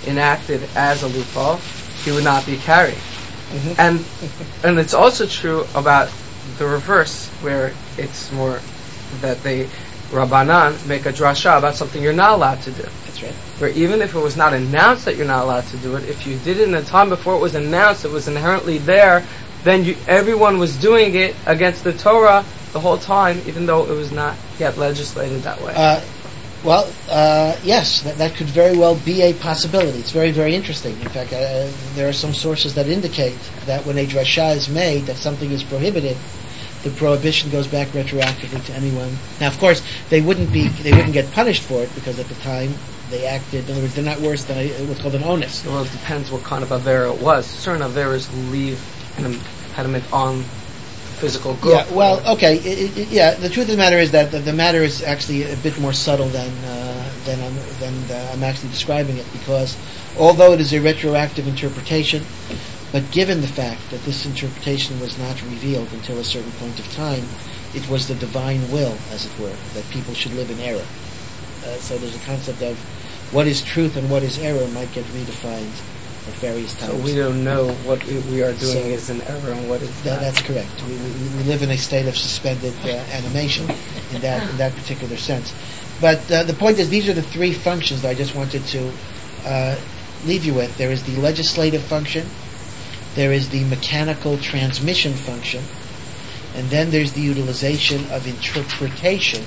enacted as a loophole, he would not be carried. Mhm. And and it's also true about the reverse, where it's more that they, Rabbanan, make a drasha about something you're not allowed to do. That's right. Where even if it was not announced that you're not allowed to do it, if you did it in the time before it was announced, it was inherently there, then you, everyone was doing it against the Torah the whole time, even though it was not yet legislated that way. Uh, well, uh, yes, that, that could very well be a possibility. It's very, very interesting. In fact, uh, there are some sources that indicate that when a drasha is made, that something is prohibited, the prohibition goes back retroactively to anyone. Now, of course, they wouldn't be, they wouldn't get punished for it because at the time they acted. In other words, they're not worse than a, what's called an onus. Well, it depends what kind of avera it was. Certain averas leave an impediment on physical good. Yeah, well, okay, it, it, yeah. The truth of the matter is that the, the matter is actually a bit more subtle than uh, than I'm, than uh, I'm actually describing it, because although it is a retroactive interpretation, but given the fact that this interpretation was not revealed until a certain point of time, it was the divine will, as it were, that people should live in error. Uh, so there's a concept of what is truth and what is error might get redefined at various times. So we don't know what we, we are doing So is an error and what is That, not. that's correct. We, we, we live in a state of suspended uh, animation in that in that particular sense. But uh, the point is, these are the three functions that I just wanted to uh, leave you with. There is the legislative function, there is the mechanical transmission function, and then there's the utilization of interpretation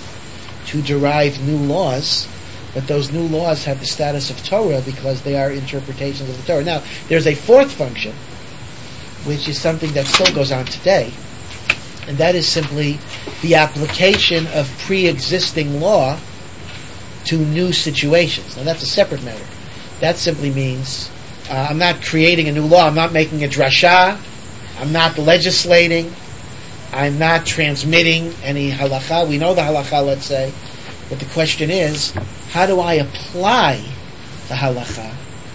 to derive new laws. But those new laws have the status of Torah because they are interpretations of the Torah. Now, there's a fourth function, which is something that still goes on today, and that is simply the application of pre-existing law to new situations. Now, that's a separate matter. That simply means uh, I'm not creating a new law, I'm not making a drasha, I'm not legislating, I'm not transmitting any halakha. We know the halakha, let's say, but the question is, how do I apply the halakha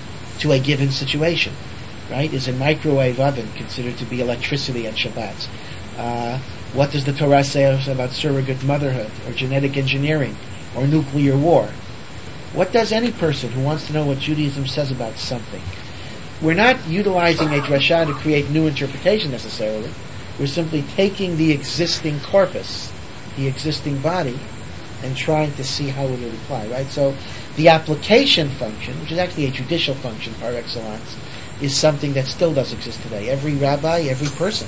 to a given situation? Right? Is a microwave oven considered to be electricity on Shabbat? Uh, what does the Torah say about surrogate motherhood, or genetic engineering, or nuclear war? What does any person who wants to know what Judaism says about something? We're not utilizing a drasha to create new interpretation necessarily. We're simply taking the existing corpus, the existing body, and trying to see how it would apply, right? So the application function, which is actually a judicial function par excellence, is something that still does exist today. Every rabbi, every person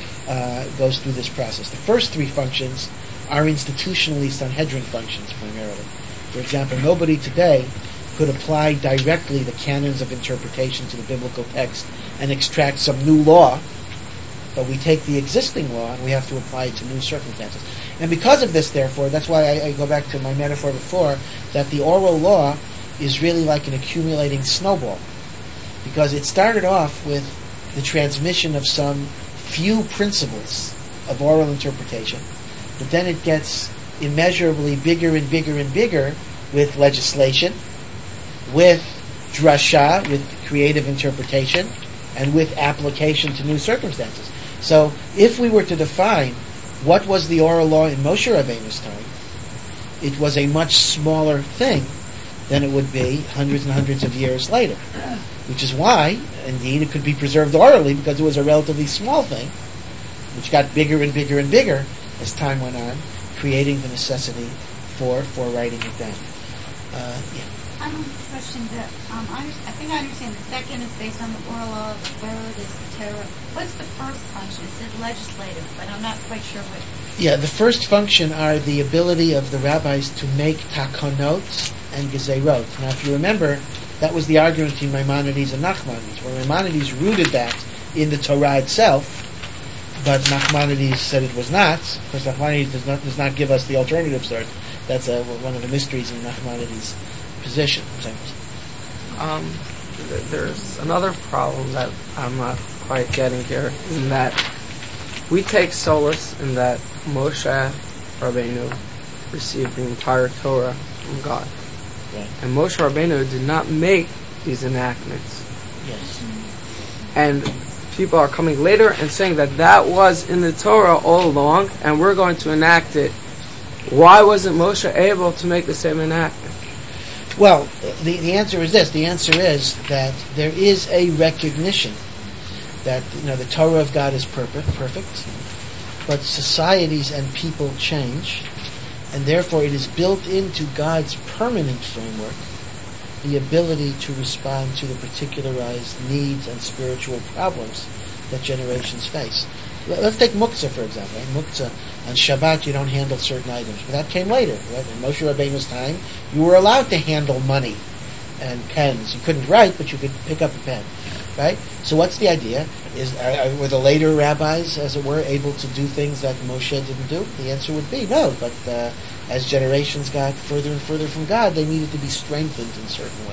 uh, goes through this process. The first three functions are institutionally Sanhedrin functions primarily. For example, nobody today could apply directly the canons of interpretation to the biblical text and extract some new law, but we take the existing law and we have to apply it to new circumstances. And because of this, therefore, that's why I, I go back to my metaphor before, that the oral law is really like an accumulating snowball. Because it started off with the transmission of some few principles of oral interpretation, but then it gets immeasurably bigger and bigger and bigger with legislation, with drasha, with creative interpretation, and with application to new circumstances. So if we were to define what was the oral law in Moshe Rabbeinu's time, it was a much smaller thing than it would be hundreds and hundreds of years later. Which is why, indeed, it could be preserved orally because it was a relatively small thing, which got bigger and bigger and bigger as time went on, creating the necessity for, for writing it down. Uh, yeah. I have a question that um, I, I think I understand. The second is based on the oral law. The third is the Torah. What's the first function? It says legislative, but I'm not quite sure what. Yeah, the first function are the ability of the rabbis to make takonot and gezerot. Now, if you remember, that was the argument between Maimonides and Nachmanides, where Maimonides rooted that in the Torah itself, but Nachmanides said it was not. Of course, Nachmanides does not, does not give us the alternative source. That's a, one of the mysteries in Nachmanides' position. Um, th- there's another problem that I'm not quite getting here, in that we take solace in that Moshe Rabbeinu received the entire Torah from God. Right. And Moshe Rabbeinu did not make these enactments. Yes. And people are coming later and saying that that was in the Torah all along, and we're going to enact it. Why wasn't Moshe able to make the same enactment? Well, the, the answer is this. The answer is that there is a recognition that, you know, the Torah of God is perfect, perfect, but societies and people change, and therefore it is built into God's permanent framework the ability to respond to the particularized needs and spiritual problems that generations face. Let's take muktzah, for example. Right? Muktzah, on Shabbat you don't handle certain items, but that came later. Right? In Moshe Rabbeinu's time, you were allowed to handle money and pens. You couldn't write, but you could pick up a pen. Right? So what's the idea? Is are, were the later rabbis, as it were, able to do things that Moshe didn't do? The answer would be no, but uh, as generations got further and further from God, they needed to be strengthened in certain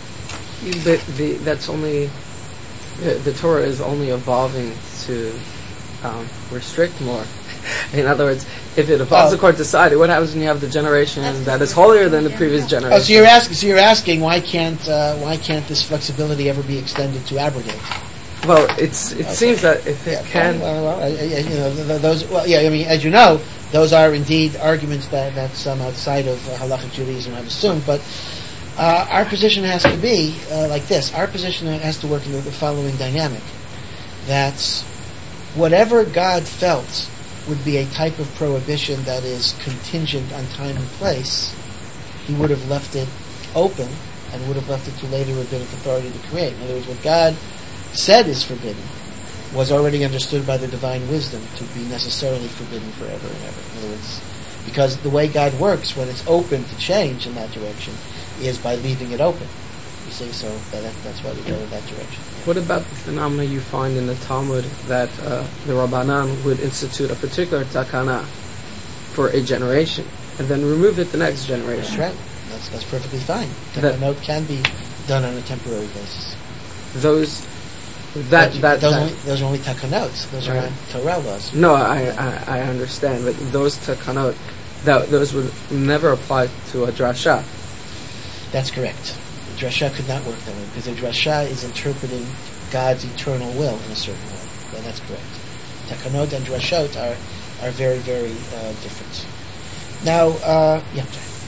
ways. But the, that's only, the, the Torah is only evolving to um, restrict more. In other words, if it evolves Oh. according to society, what happens when you have the generation that is holier than the previous generation? Oh, so you're asking? So you're asking why can't uh, why can't this flexibility ever be extended to abrogate? Well, it's it Okay. seems that if it Yeah, can, well, well, uh, uh, you know, th- th- those. Well, yeah, I mean, as you know, those are indeed arguments that, that some outside of uh, halachic Judaism have assumed. But uh, our position has to be uh, like this. Our position has to work in the, the following dynamic: that whatever God felt would be a type of prohibition that is contingent on time and place, He would have left it open and would have left it to later rabbinic authority to create. In other words, what God said is forbidden was already understood by the divine wisdom to be necessarily forbidden forever and ever. In other words, because the way God works when it's open to change in that direction is by leaving it open. You see, so that, that's why we go in that direction. what about the phenomena you find in the Talmud that uh, the Rabbanan would institute a particular takana for a generation and then remove it the next generation? That's right. That's, that's perfectly fine. That- Takanot can be done on a temporary basis. Those that But that, those, that only, those are only takanot. Those are Right. not Torah laws. no, I, I I understand, but those takanot, that those would never apply to a drasha. That's correct. The drasha could not work that way because the drasha is interpreting God's eternal will in a certain way. Well, that's correct. Takanot and drashot are are very, very uh, different. Now, uh, yeah.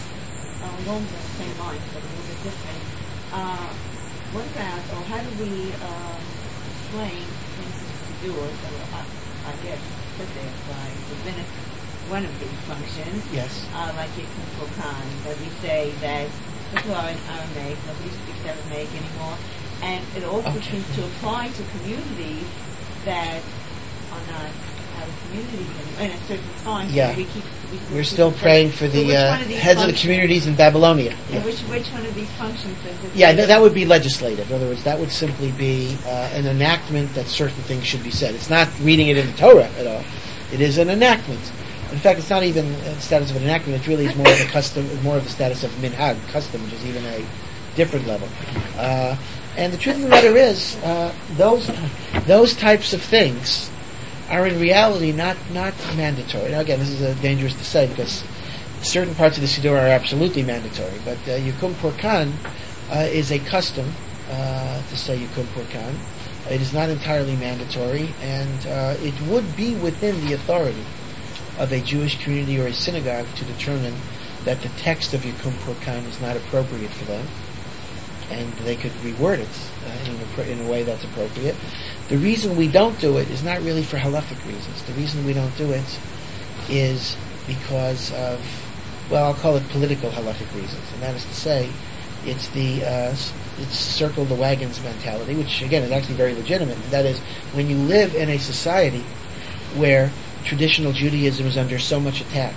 uh, along the same lines, but a little bit different. Uh, what about, or how do we uh, explain, for instance, the doers, or I, I guess put there by rabbinic, one of these functions, Yes. uh, like Yikum Kokan, where we say that people are in Aramaic, nobody speaks Aramaic anymore, and it also Okay. seems to apply to communities that are not our communities anymore, in a certain time. so Yeah. we keep, we, we We're keep still saying- praying for so the which uh, one of these heads of the functions- communities in Babylonia. Yeah. And which which one of these functions is it? Yeah, th- that would be legislative. In other words, that would simply be uh, an enactment that certain things should be said. It's not reading it in the Torah at all. It is an enactment. In fact, it's not even the status of an enactment. It really is more of a custom, more of the status of minhag, custom, which is even a different level. Uh, and the truth of the matter is, uh, those those types of things are in reality not not mandatory. Now, again, this is uh, dangerous to say because certain parts of the Siddur are absolutely mandatory, but uh, Yukum Purkan uh, is a custom uh, to say Yukum Purkan. It is not entirely mandatory, and uh, it would be within the authority of a Jewish community or a synagogue to determine that the text of Yukum Purkan is not appropriate for them, and they could reword it uh, in, a, in a way that's appropriate. The reason we don't do it is not really for halachic reasons. The reason we don't do it is because of, well, I'll call it political halachic reasons, and that is to say, it's the uh, it's circle the wagons mentality, which again is actually very legitimate. That is, when you live in a society where traditional Judaism is under so much attack,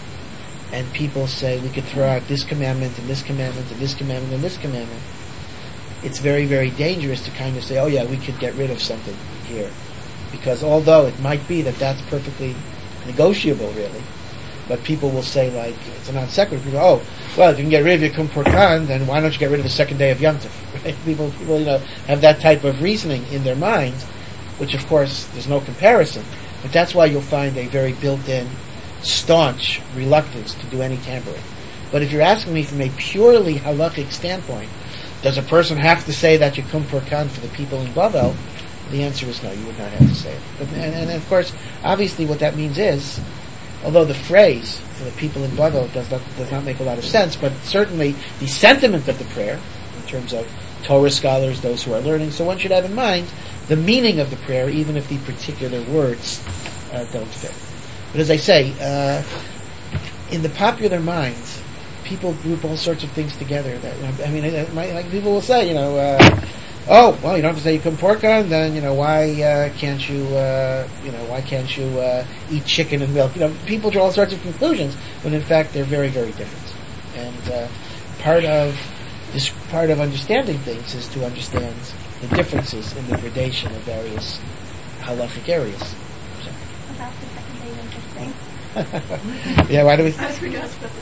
and people say we could throw out this commandment and this commandment and this commandment and this commandment, it's very, very dangerous to kind of say, oh yeah, we could get rid of something here. Because although it might be that that's perfectly negotiable, really, but people will say, like, it's a non sequitur. People go, oh, well, if you can get rid of Yom Kippur, then why don't you get rid of the second day of Yom Tov? Right? People, people, you know, have that type of reasoning in their minds, which, of course, there's no comparison. But that's why you'll find a very built-in, staunch reluctance to do any tampering. But if you're asking me from a purely halachic standpoint, does a person have to say that Yom Kippur for the people in Bavel? The answer is no, you would not have to say it. But, and, and of course, obviously what that means is, although the phrase for the people in Bavel does not does not make a lot of sense, but certainly the sentiment of the prayer, in terms of Torah scholars, those who are learning, so one should have in mind the meaning of the prayer, even if the particular words uh, don't fit. But as I say, uh, in the popular mind, people group all sorts of things together. That I mean, like people will say, you know, uh, oh, well, you don't have to say Yom Kippur, then you know why uh, can't you, uh, you know, why can't you uh, eat chicken and milk? You know, people draw all sorts of conclusions when in fact they're very, very different. And uh, part of this, part of understanding things is to understand the differences in the gradation of various halachic areas. So. About the second day of this thing. Yeah, why do we? I was going to ask about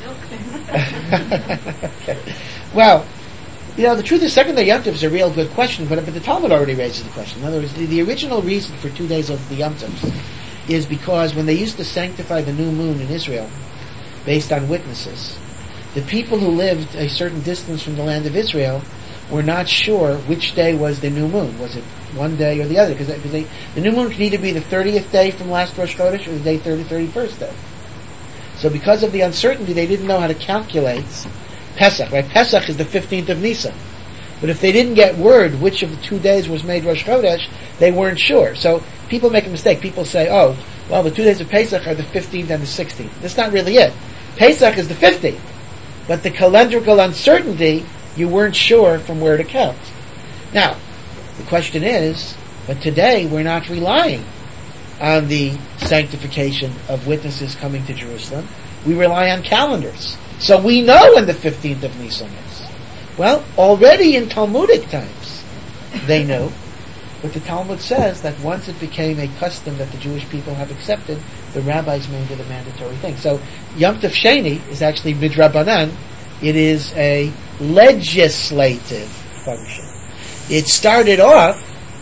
the chicken and milk thing. Okay. Well, you know, the truth is, second day Yom Tov is a real good question, but, but the Talmud already raises the question. In other words, the, the original reason for two days of the Yom Tovs is because when they used to sanctify the new moon in Israel, based on witnesses, the people who lived a certain distance from the land of Israel were not sure which day was the new moon. Was it one day or the other? Because the new moon could either be the thirtieth day from last Rosh Chodesh or the day thirty, thirty-first day. So because of the uncertainty, they didn't know how to calculate Pesach, right? Pesach is the fifteenth of Nisan. But if they didn't get word which of the two days was made Rosh Chodesh, they weren't sure. So people make a mistake. People say, oh, well, the two days of Pesach are the fifteenth and the sixteenth. That's not really it. Pesach is the fifteenth. But the calendrical uncertainty, you weren't sure from where to count. Now, the question is, but today we're not relying on the sanctification of witnesses coming to Jerusalem. We rely on calendars. So we know when the fifteenth of Nisan is. Well, already in Talmudic times, they knew. But the Talmud says that once it became a custom that the Jewish people have accepted, the rabbis made it a mandatory thing. So Yom Tov Sheni is actually midrabanan. It is a legislative function. It started off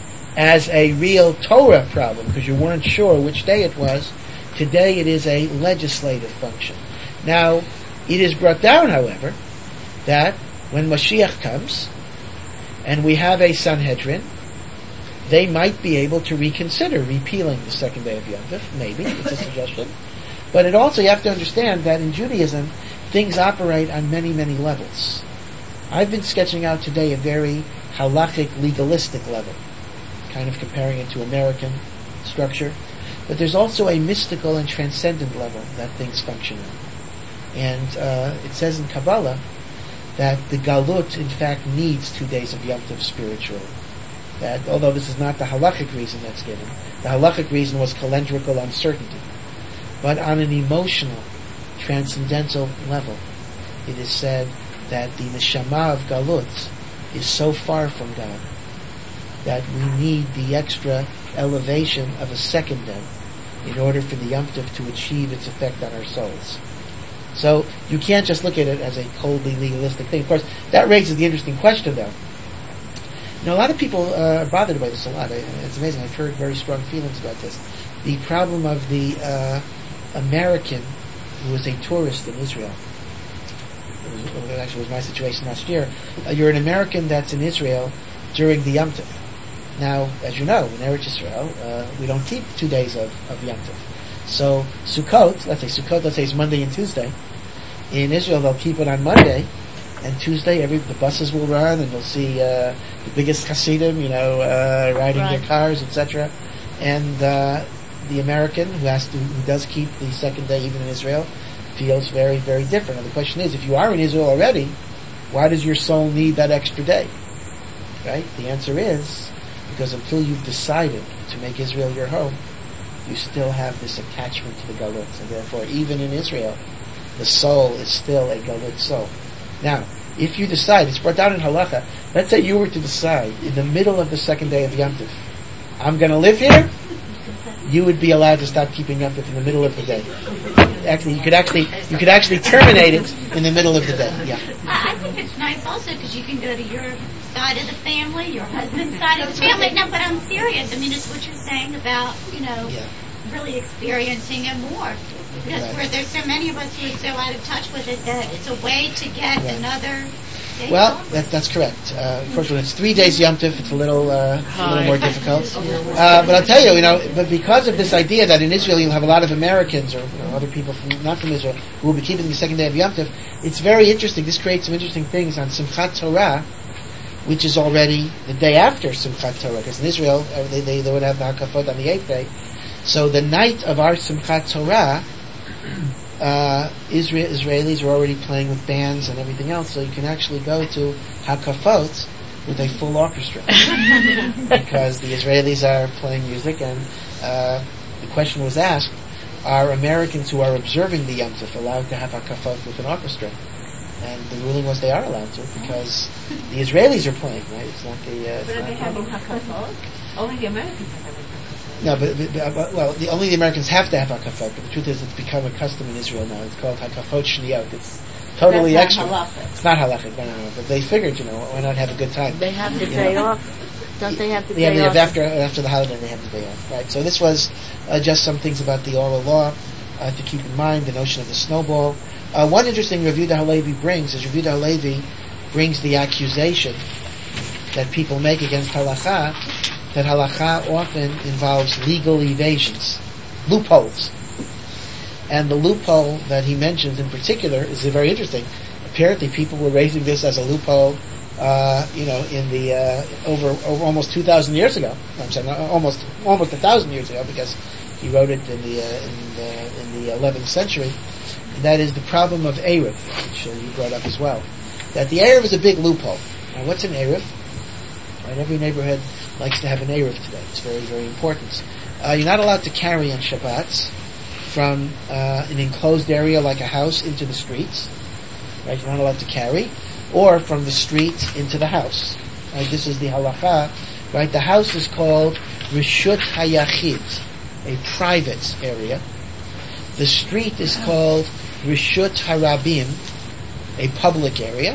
as a real Torah problem because you weren't sure which day it was. Today it is a legislative function. Now, it is brought down, however, that when Mashiach comes and we have a Sanhedrin, they might be able to reconsider repealing the second day of Yom Tov. Maybe. It's a suggestion. But it also, you have to understand that in Judaism, things operate on many, many levels. I've been sketching out today a very halachic, legalistic level, kind of comparing it to American structure. But there's also a mystical and transcendent level that things function on. And uh, it says in Kabbalah that the Galut, in fact, needs two days of Yom Tov spiritually. That, although this is not the halachic reason that's given, the halachic reason was calendrical uncertainty. But on an emotional, transcendental level, it is said that the neshama of Galut is so far from God that we need the extra elevation of a second day in order for the Yom Tov to achieve its effect on our souls. So you can't just look at it as a coldly legalistic thing. Of course, that raises the interesting question, though. You know, a lot of people uh, are bothered by this a lot. I, it's amazing. I've heard very strong feelings about this. The problem of the uh, American who was a tourist in Israel. It was, it actually was my situation last year. Uh, you're an American that's in Israel during the Yom Tov. Now, as you know, in Eretz Israel, uh, we don't keep two days of, of Yom Tov. So Sukkot, let's say Sukkot, let's say it's Monday and Tuesday. In Israel, they'll keep it on Monday. And Tuesday, every the buses will run, and you'll see uh, the biggest Hasidim, you know, uh, riding right. their cars, et cetera. And uh, the American who has to, who does keep the second day, even in Israel, feels very, very different. And the question is, if you are in Israel already, why does your soul need that extra day? Right? The answer is because until you've decided to make Israel your home, you still have this attachment to the Galut, and therefore, even in Israel, the soul is still a Galut soul. Now, if you decide, it's brought down in Halacha, let's say you were to decide in the middle of the second day of Yom Tov, I'm going to live here, you would be allowed to stop keeping Yom Tov in the middle of the day. Actually, you could actually, you could actually terminate it in the middle of the day. Yeah. I think it's nice also because you can go to your side of the family, your husband's side of the family. No, but I'm serious. I mean, it's what you're saying about, you know, Yeah. really experiencing it more. Because Right. where there's so many of us who are so out of touch with it that it's a way to get Right. another days? Well, that, that's correct. Uh, of course, when it's three days Yom Tov, it's a little, uh, a little more difficult. Uh, but I'll tell you, you know, but because of this idea that in Israel you'll have a lot of Americans or you know, other people from, not from Israel who will be keeping the second day of Yom Tov, it's very interesting. This creates some interesting things on Simchat Torah, which is already the day after Simchat Torah, because in Israel uh, they, they, they would have the Hakafot on the eighth day. So the night of our Simchat Torah, uh, Israel, Israelis are already playing with bands and everything else, so you can actually go to Hakafot with a full orchestra. Because the Israelis are playing music, and uh, the question was asked, are Americans who are observing the Yom Tov allowed to have Hakafot with an orchestra? And the ruling was they are allowed to, because the Israelis are playing, right? It's not the... Uh, it's But are not they having hakafot? Only the Americans are having hakafot. No, but, but, but well, the, only the Americans have to have hakafot. But the truth is, it's become a custom in Israel now. It's called hakafot shniyot. It's totally That's not extra. halachic. It's not halachic, no, no, no. But they figured, you know, why not have a good time? They have the You day know? off. Don't they have the Yeah, day they have off? after after the holiday, they have the day off, right? So this was uh, just some things about the oral law uh, to keep in mind. The notion of the snowball. Uh, one interesting review that Halevi brings is Review Halevi brings the accusation that people make against halacha, that halacha often involves legal evasions, loopholes. And the loophole that he mentions in particular is very interesting. Apparently people were raising this as a loophole, uh, you know, in the, uh, over, over almost two thousand years ago. I'm saying uh, almost, almost a thousand years ago, because he wrote it in the, uh, in the, in the eleventh century. And that is the problem of Erev, which uh, you brought up as well. That the Erev is a big loophole. Now what's an Erev? Right, every neighborhood likes to have an Erev today. It's very, very important. Uh, you're not allowed to carry on Shabbats from uh, an enclosed area like a house into the streets. Right, you're not allowed to carry, or from the street into the house. Right, this is the halacha. Right, the house is called Rishut Hayachid, a private area. The street is called Rishut Harabim, a public area.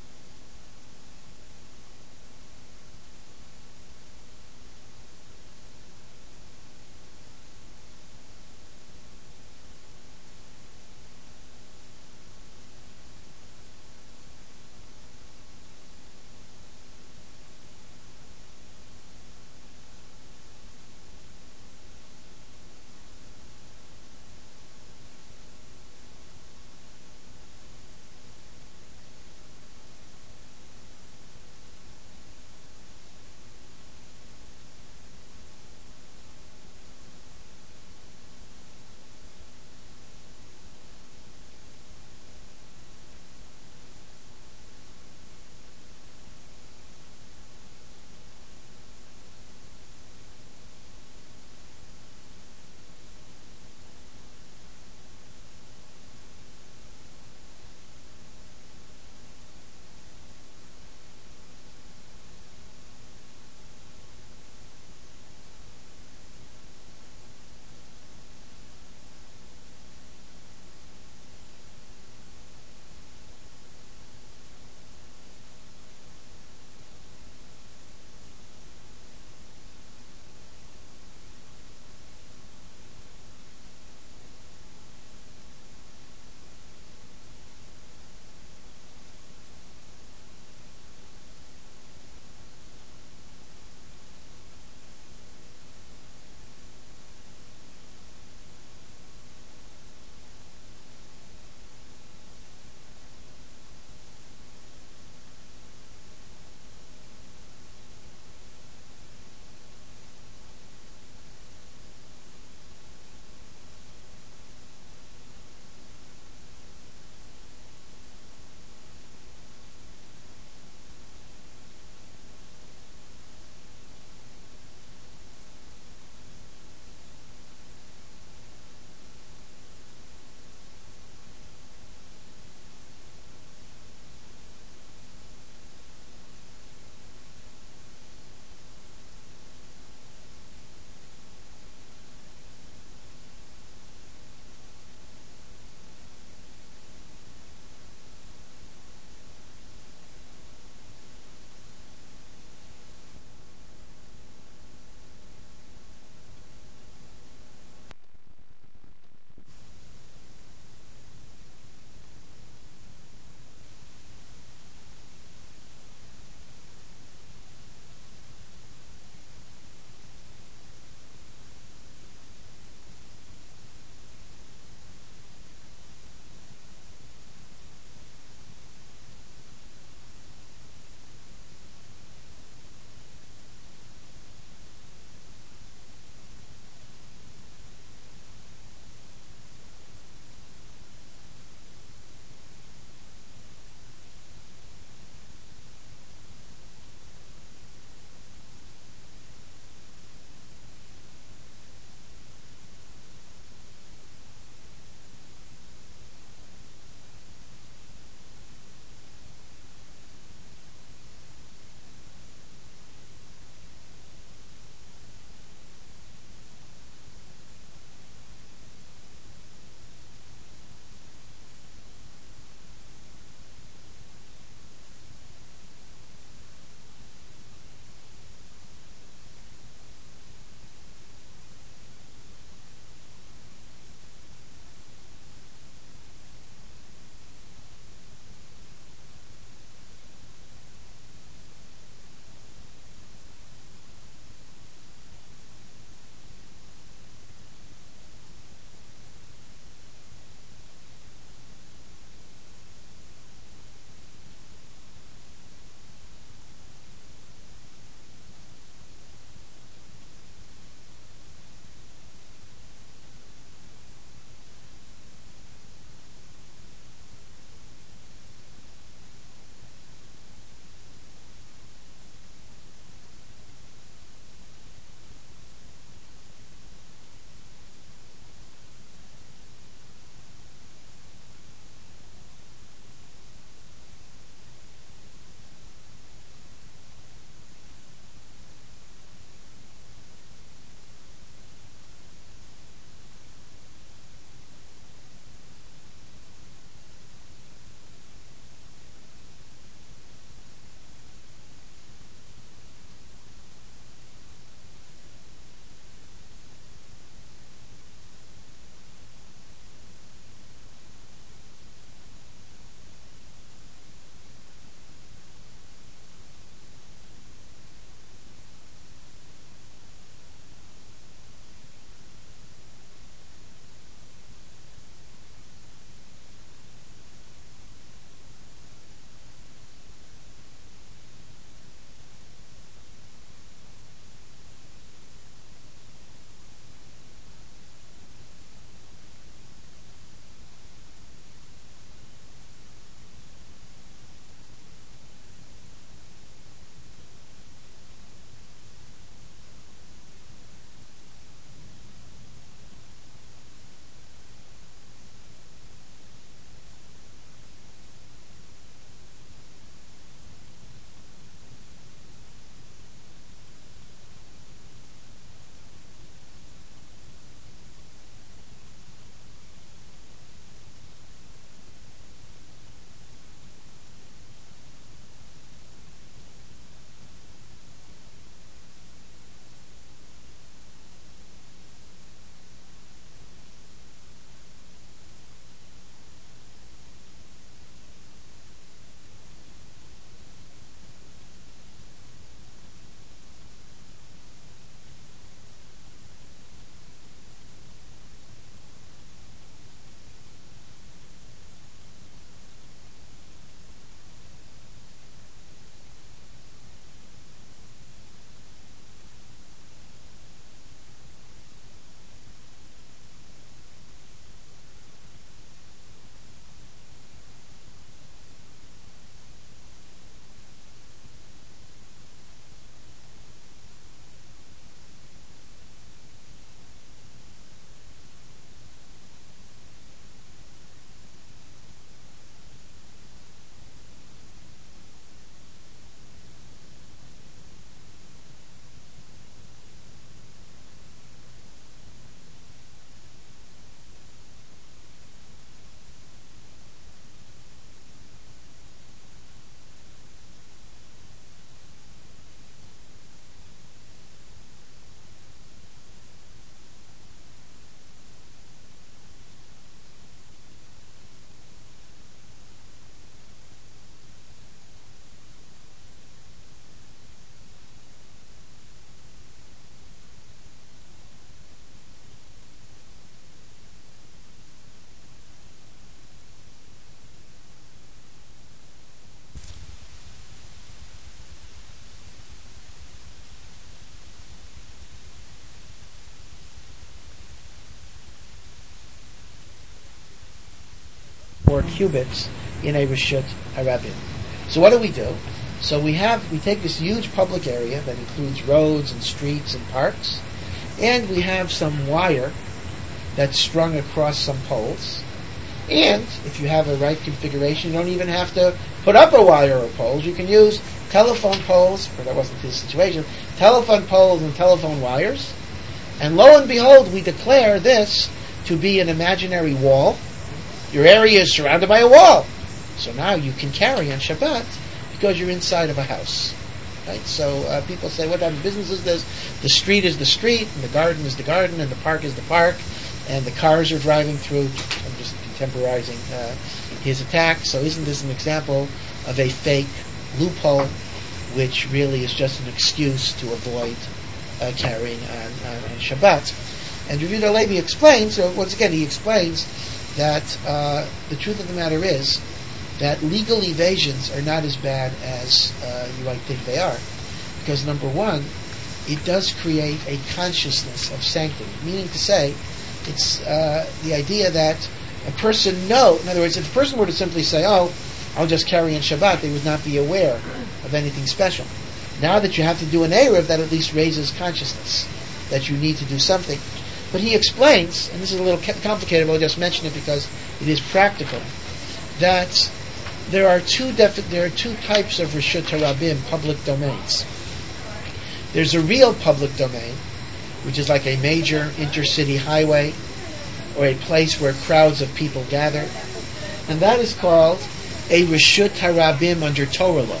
or cubits in a Reshut Harabim. So what do we do? So we have we take this huge public area that includes roads and streets and parks, and we have some wire that's strung across some poles. And if you have a right configuration, you don't even have to put up a wire or poles. You can use telephone poles, or that wasn't his situation, telephone poles and telephone wires. And lo and behold, we declare this to be an imaginary wall. Your area is surrounded by a wall. So now you can carry on Shabbat because you're inside of a house. Right? So uh, people say, what type of business is this? The street is the street, and the garden is the garden, and the park is the park, and the cars are driving through. I'm just contemporizing uh, his attack. So isn't this an example of a fake loophole, which really is just an excuse to avoid uh, carrying on, on, on Shabbat? And Rav Yehuda Levi explains, so once again he explains that uh, the truth of the matter is that legal evasions are not as bad as uh, you might think they are. Because number one, it does create a consciousness of sanctity. Meaning to say, it's uh, the idea that a person knows, in other words, if a person were to simply say, oh, I'll just carry in Shabbat, they would not be aware of anything special. Now that you have to do an Erev, that at least raises consciousness that you need to do something. But he explains, and this is a little complicated, but I'll just mention it because it is practical, that there are two defi- there are two types of Reshut Harabim, public domains. There's a real public domain, which is like a major intercity highway or a place where crowds of people gather, and that is called a Reshut Harabim under Torah law.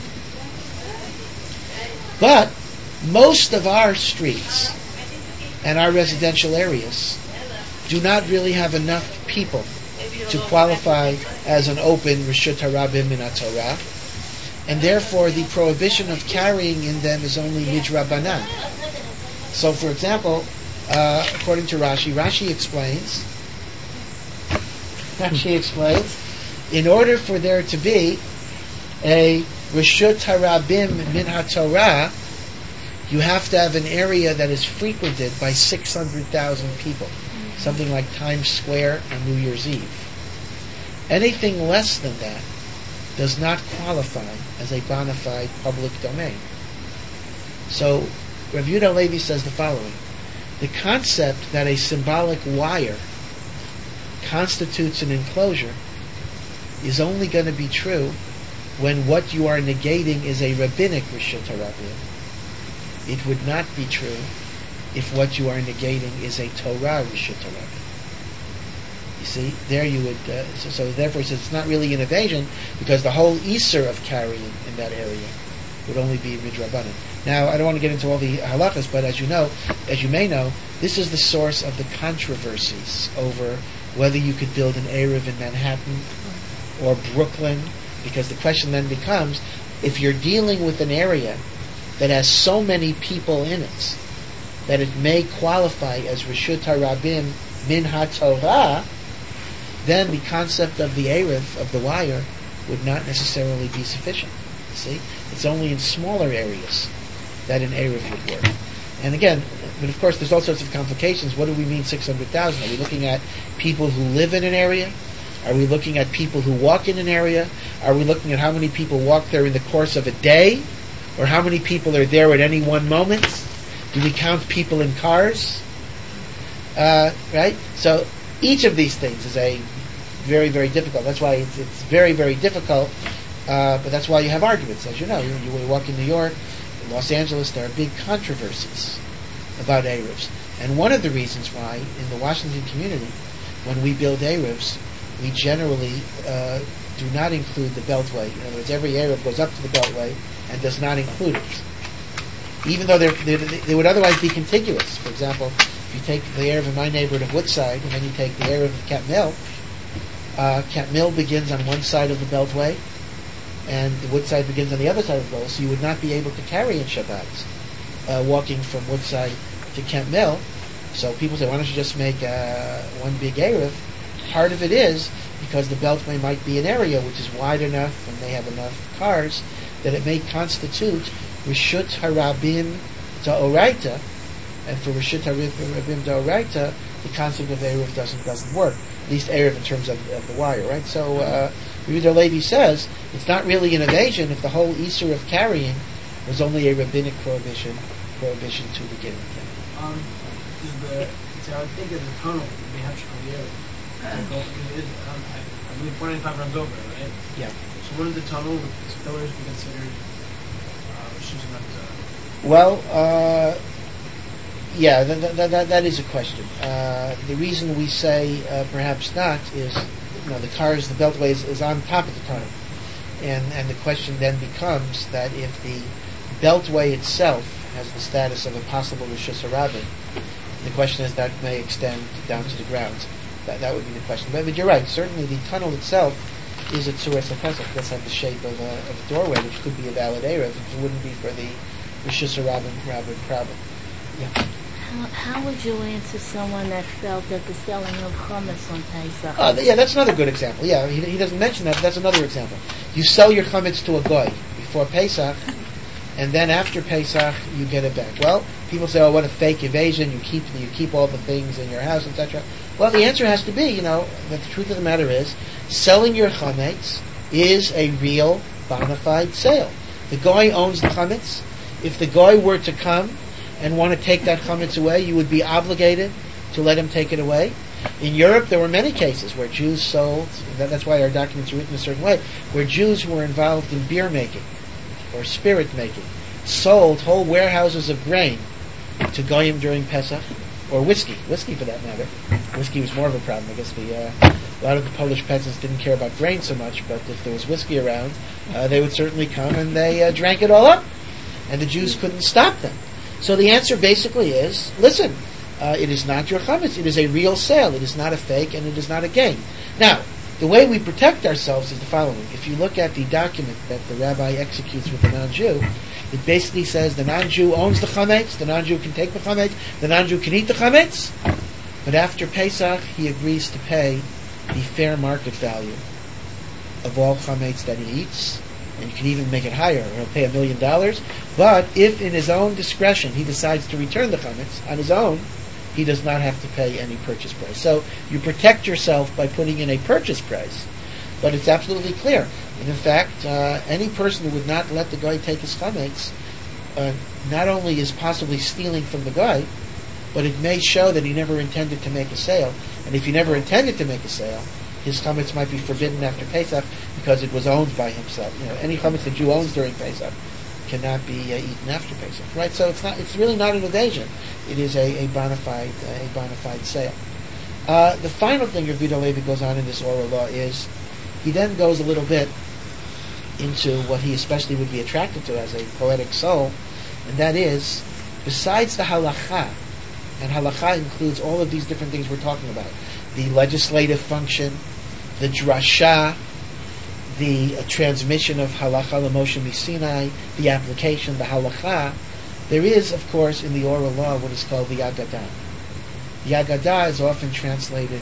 But most of our streets and our residential areas do not really have enough people to qualify as an open Reshut Harabim in Torah, and therefore the prohibition of carrying in them is only midrabanan. So, for example, uh, according to Rashi, Rashi explains, Rashi explains, in order for there to be a Reshut Harabim min HaTorah, you have to have an area that is frequented by six hundred thousand people, something like Times Square on New Year's Eve. Anything less than that does not qualify as a bona fide public domain. So, Rav Yehuda Levi says the following: the concept that a symbolic wire constitutes an enclosure is only going to be true when what you are negating is a rabbinic Reshut Harabim. It would not be true if what you are negating is a Torah Reshut Harabim. You see, there you would, uh, so, so therefore he says it's not really an evasion because the whole Isser of carrying in that area would only be midrabanan. Now, I don't want to get into all the halachas, but as you know, as you may know, this is the source of the controversies over whether you could build an Erev in Manhattan or Brooklyn, because the question then becomes, if you're dealing with an area that has so many people in it that it may qualify as Reshut Harabim min HaTorah, then the concept of the Erev, of the wire, would not necessarily be sufficient. You see? It's only in smaller areas that an Erev would work. And again, but of course there's all sorts of complications. What do we mean six hundred thousand? Are we looking at people who live in an area? Are we looking at people who walk in an area? Are we looking at how many people walk there in the course of a day? Or how many people are there at any one moment? Do we count people in cars? Uh, right? So each of these things is a very, very difficult. That's why it's, it's very, very difficult. Uh, but that's why you have arguments. As you know, you, you walk in New York, in Los Angeles, there are big controversies about Erevs. And one of the reasons why, in the Washington community, when we build Erevs, we generally uh, do not include the Beltway. In other words, every Erev goes up to the Beltway and does not include it. Even though they're, they're, they would otherwise be contiguous. For example, if you take the Erev in my neighborhood of Woodside, and then you take the Erev of Cat Mill, uh, Cat Mill begins on one side of the Beltway, and the Woodside begins on the other side of the Beltway, so you would not be able to carry in Shabbat, uh, walking from Woodside to Kent Mill. So people say, why don't you just make uh, one big Erev? Part of it is because the Beltway might be an area which is wide enough and may have enough cars that it may constitute Reshut Harabim D'Oraita, and for Reshut Harabim D'Oraita, the concept of Eruv doesn't doesn't work. At least Eruv in terms of, of the wire, right? So uh, Yehuda Levi says it's not really an evasion if the whole Isur of carrying was only a rabbinic prohibition prohibition to begin with. Um, is the, so I think of the tunnel, the Hampshire Riviera. Um, I, I believe forty-five runs over, right? Yeah. So wouldn't the tunnel with its pillars be considered uh, Rishus Hashanah? Well, uh, yeah, that, that, that, that is a question. Uh, the reason we say uh, perhaps not is, you know, the cars, the beltway is, is on top of the tunnel. And, and the question then becomes that if the beltway itself has the status of a possible Rishus Harabim, the question is that may extend down to the grounds. That, that would be the question. But, but you're right, certainly the tunnel itself is a Tzuras HaPesach. It does have the shape of a, of a doorway, which could be a valid Erev if it wouldn't be for the Rishus Harabim Rabin problem. Yeah. How, how would you answer someone that felt that the selling of chametz on Pesach? Uh, yeah, that's another good example. Yeah, he, he doesn't mention that, but that's another example. You sell your chametz to a goy before Pesach, and then after Pesach you get it back. Well, people say, "Oh, what a fake evasion! You keep you keep all the things in your house, et cetera" Well, the answer has to be, you know, that the truth of the matter is, selling your chametz is a real bona fide sale. The goy owns the chametz. If the goy were to come and want to take that chametz away, you would be obligated to let him take it away. In Europe, there were many cases where Jews sold, that's why our documents are written a certain way, where Jews who were involved in beer making or spirit making sold whole warehouses of grain to goyim during Pesach, or whiskey, whiskey for that matter. Whiskey was more of a problem. I guess the, uh, a lot of the Polish peasants didn't care about grain so much, but if there was whiskey around, uh, they would certainly come and they uh, drank it all up, and the Jews couldn't stop them. So the answer basically is, listen, uh, it is not your chametz, it is a real sale, it is not a fake, and it is not a game. Now, the way we protect ourselves is the following. If you look at the document that the rabbi executes with the non-Jew, it basically says the non-Jew owns the chametz, the non-Jew can take the chametz, the non-Jew can eat the chametz, but after Pesach he agrees to pay the fair market value of all chametz that he eats, and you can even make it higher. He'll pay a million dollars, but if in his own discretion he decides to return the chametz on his own, he does not have to pay any purchase price. So you protect yourself by putting in a purchase price, but it's absolutely clear. And in fact, uh, any person who would not let the guy take his chametz uh, not only is possibly stealing from the guy, but it may show that he never intended to make a sale. And if he never intended to make a sale, his chametz might be forbidden after Pesach because it was owned by himself. You know, any chametz the Jew owns during Pesach cannot be uh, eaten after Pesach, right? So it's not. It's really not an evasion. It is a, a bona fide, uh, a bona fide sale. Uh, the final thing Rabbi Yehuda Levi goes on in this oral law is he then goes a little bit into what he especially would be attracted to as a poetic soul, and that is, besides the halakha, and halakha includes all of these different things we're talking about, the legislative function, the drasha, the uh, transmission of halacha l'Moshe Sinai, the application, the halakha. There is, of course, in the oral law what is called the Agadah. The Agadah is often translated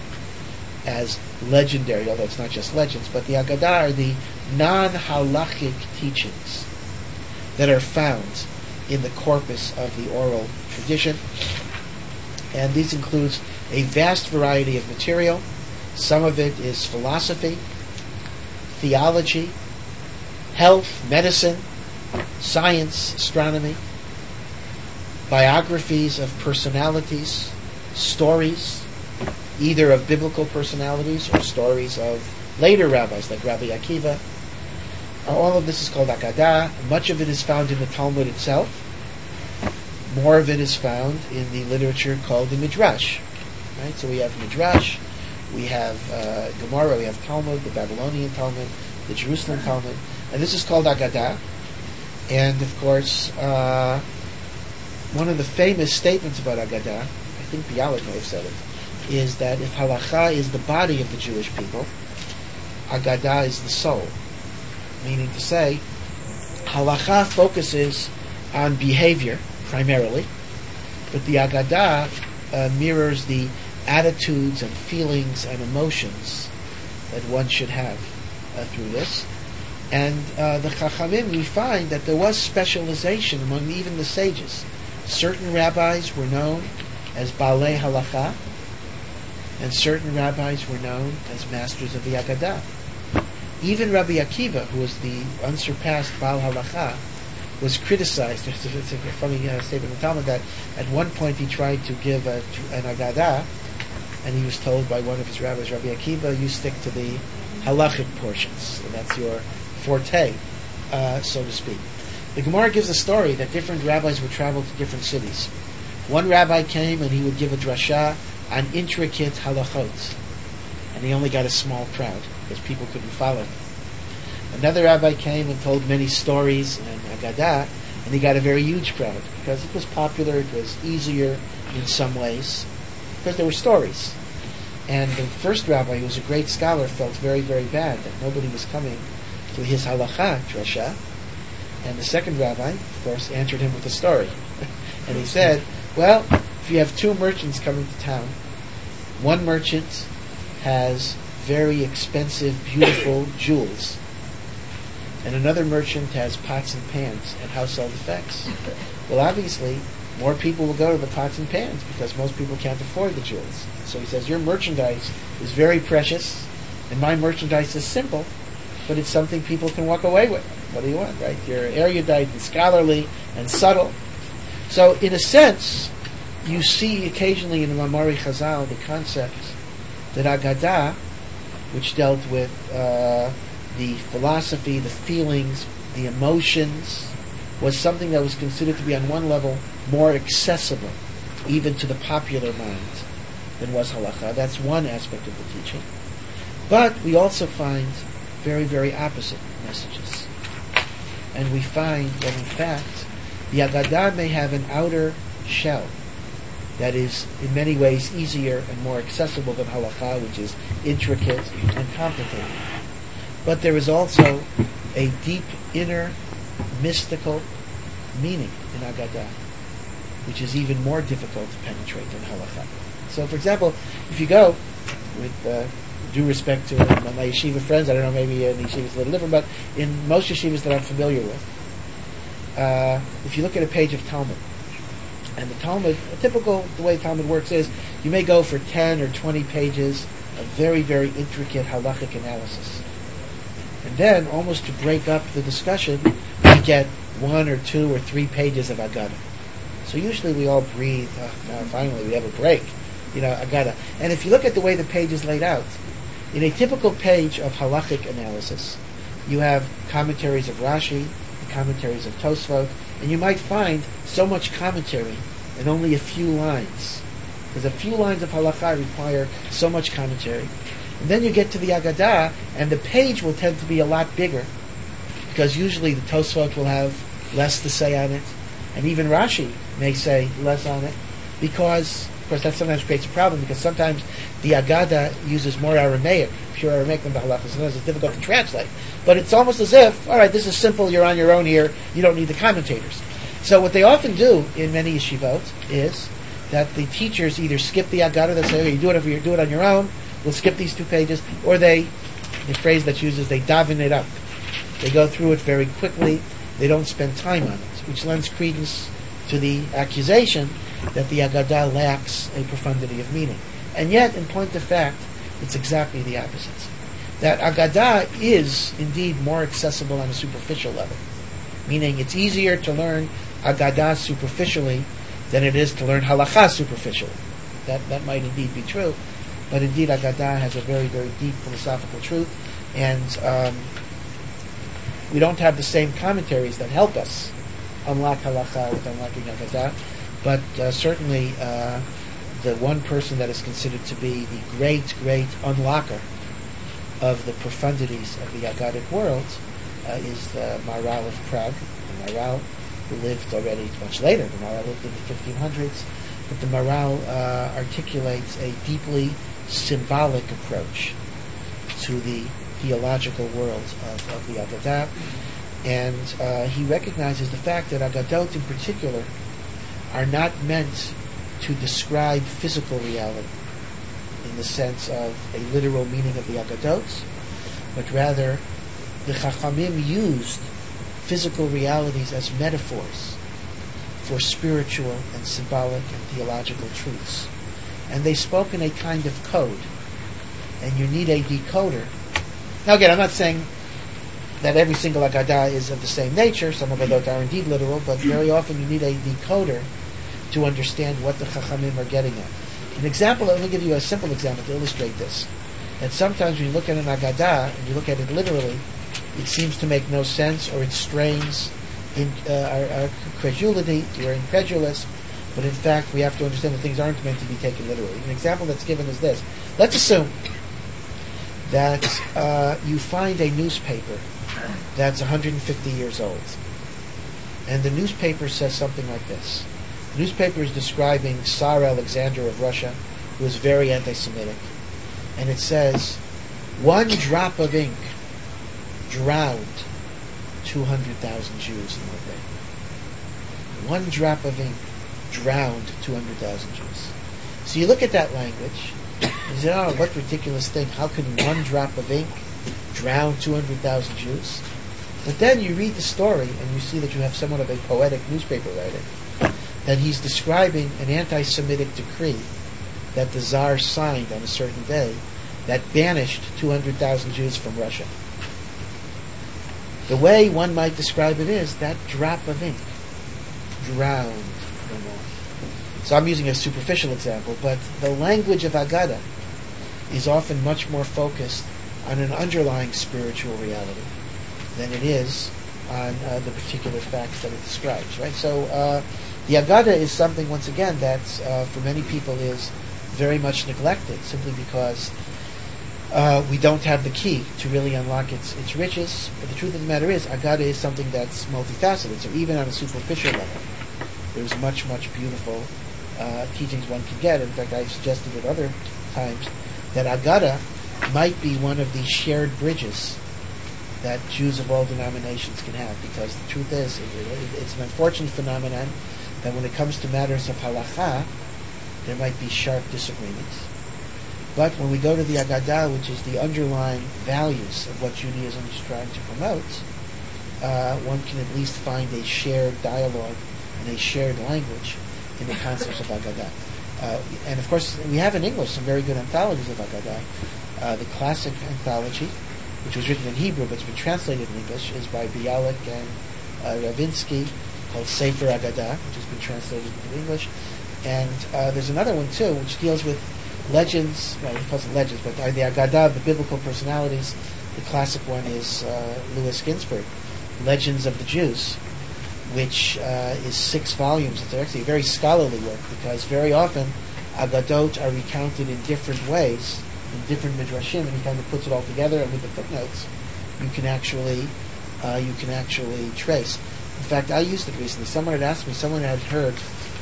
as legendary, although it's not just legends, but the Agadah are the non-halachic teachings that are found in the corpus of the oral tradition. And these includes a vast variety of material. Some of it is philosophy, theology, health, medicine, science, astronomy, biographies of personalities, stories, either of biblical personalities or stories of later rabbis like Rabbi Akiva. All of this is called Agadah. Much of it is found in the Talmud itself. More of it is found in the literature called the Midrash. Right? So we have Midrash, we have uh, Gemara, we have Talmud, the Babylonian Talmud, the Jerusalem Talmud, and this is called Agadah. And of course, uh, one of the famous statements about Agadah, I think Bialik may have said it, is that if halacha is the body of the Jewish people, Agadah is the soul. Meaning to say, halacha focuses on behavior primarily, but the Agadah uh, mirrors the attitudes and feelings and emotions that one should have uh, through this. And uh, the Chachamim, we find that there was specialization among even the sages. Certain rabbis were known as Baalei Halacha, and certain rabbis were known as masters of the Agadah. Even Rabbi Akiva, who was the unsurpassed Baal Halacha, was criticized. It's a, it's a funny uh, statement in the Talmud that at one point he tried to give a, an Agadah, and he was told by one of his rabbis, Rabbi Akiva, you stick to the halachic portions, and that's your forte, uh, so to speak. The Gemara gives a story that different rabbis would travel to different cities. One rabbi came and he would give a drasha on intricate halachot, and he only got a small crowd because people couldn't follow him. Another rabbi came and told many stories and Agadah, and he got a very huge crowd because it was popular, it was easier in some ways, because there were stories. And the first rabbi, who was a great scholar, felt very, very bad that nobody was coming to his halacha drasha. And the second rabbi, of course, answered him with a story. And he said, well, if you have two merchants coming to town, one merchant has very expensive, beautiful jewels, and another merchant has pots and pans and household effects. Well, obviously, more people will go to the pots and pans because most people can't afford the jewels. So he says, your merchandise is very precious, and my merchandise is simple, but it's something people can walk away with. What do you want, right? You're erudite and scholarly and subtle. So, in a sense, you see occasionally in the Mamari Chazal the concept that Agadah, which dealt with uh, the philosophy, the feelings, the emotions, was something that was considered to be on one level more accessible, even to the popular mind, than was halacha. That's one aspect of the teaching. But we also find very, very opposite messages. And we find that, in fact, the Agadah may have an outer shell that is in many ways easier and more accessible than halacha, which is intricate and complicated. But there is also a deep inner mystical meaning in Agadah, which is even more difficult to penetrate than halacha. So, for example, if you go, with uh, due respect to my, my yeshiva friends, I don't know, maybe uh, the yeshiva is a little different, but in most yeshivas that I'm familiar with, uh, if you look at a page of Talmud, and the Talmud, a typical, the way Talmud works is, you may go for ten or twenty pages of very, very intricate halachic analysis. And then, almost to break up the discussion, we get one or two or three pages of Agadah. So usually we all breathe, oh, now finally we have a break, you know, Agadah. And if you look at the way the page is laid out, in a typical page of halachic analysis, you have commentaries of Rashi, commentaries of Tosfot, and you might find so much commentary in only a few lines. Because a few lines of halakha require so much commentary. And then you get to the Agadah, and the page will tend to be a lot bigger, because usually the Tosfot will have less to say on it, and even Rashi may say less on it, because, of course, that sometimes creates a problem, because sometimes the Agadah uses more Aramaic, pure Aramaic than the halakha, sometimes it's difficult to translate. But it's almost as if, all right, this is simple, you're on your own here, you don't need the commentators. So what they often do in many yeshivot is that the teachers either skip the Agadah, they say, okay, you do it if you do it on your own, we'll skip these two pages, or they, the phrase that's used is they daven it up. They go through it very quickly, they don't spend time on it, which lends credence to the accusation that the Agadah lacks a profundity of meaning. And yet, in point of fact, it's exactly the opposite. That Agadah is indeed more accessible on a superficial level, meaning it's easier to learn Agadah superficially than it is to learn halakha superficially. That that might indeed be true, but indeed Agadah has a very, very deep philosophical truth, and um, we don't have the same commentaries that help us unlock halakha with unlocking Agadah, but uh, certainly uh, the one person that is considered to be the great, great unlocker of the profundities of the Agadic world uh, is the Maharal of Prague. The Maharal, who lived already much later, the Maharal lived in the fifteen hundreds, but the Maharal uh, articulates a deeply symbolic approach to the theological world of, of the Agadah, and uh, he recognizes the fact that Agadot in particular are not meant to describe physical reality in the sense of a literal meaning of the Agadot, but rather the Chachamim used physical realities as metaphors for spiritual and symbolic and theological truths. and they spoke in a kind of code, and you need a decoder. Now again, I'm not saying that every single Agadah is of the same nature. Some Agadot are indeed literal, but very often you need a decoder to understand what the Chachamim are getting at. An example, let me give you a simple example to illustrate this. That sometimes when you look at an Agadah, and you look at it literally, it seems to make no sense, or it strains in, uh, our, our credulity, we're incredulous, but in fact we have to understand that things aren't meant to be taken literally. An example that's given is this. Let's assume that uh, you find a newspaper that's one hundred fifty years old, and the newspaper says something like this. The newspaper is describing Tsar Alexander of Russia, who was very anti-Semitic, and it says, one drop of ink drowned two hundred thousand Jews in one day. One drop of ink drowned two hundred thousand Jews. So you look at that language, and you say, oh, what ridiculous thing. How can one drop of ink drown two hundred thousand Jews? But then you read the story, and you see that you have somewhat of a poetic newspaper writer, that he's describing an anti-Semitic decree that the Tsar signed on a certain day that banished two hundred thousand Jews from Russia. The way one might describe it is that drop of ink drowned them all. So I'm using a superficial example, but the language of Agadah is often much more focused on an underlying spiritual reality than it is on uh, the particular facts that it describes, right? So uh, the Agadah is something, once again, that uh, for many people is very much neglected, simply because Uh, we don't have the key to really unlock its its riches. But the truth of the matter is, Agadah is something that's multifaceted. So even on a superficial level, there's much, much beautiful uh, teachings one can get. In fact, I suggested at other times that Agadah might be one of the shared bridges that Jews of all denominations can have. Because the truth is, it, it, it's an unfortunate phenomenon that when it comes to matters of halakha, there might be sharp disagreements. But when we go to the Agadah, which is the underlying values of what Judaism is trying to promote, uh, one can at least find a shared dialogue and a shared language in the concepts of Agadah. Uh, and of course, we have in English some very good anthologies of Agadah. Uh, the classic anthology, which was written in Hebrew but it's been translated in English, is by Bialik and uh, Ravinsky, called Sefer Agadah, which has been translated into English. And uh, there's another one too, which deals with legends, well, he calls it legends, but the Agadah, the biblical personalities. The classic one is uh, Louis Ginsburg, Legends of the Jews, which uh, is six volumes. It's actually a very scholarly work, because very often Agadot are recounted in different ways, in different midrashim, and he kind of puts it all together, and with the footnotes, you can actually uh, you can actually trace. In fact, I used it recently. Someone had asked me, someone had heard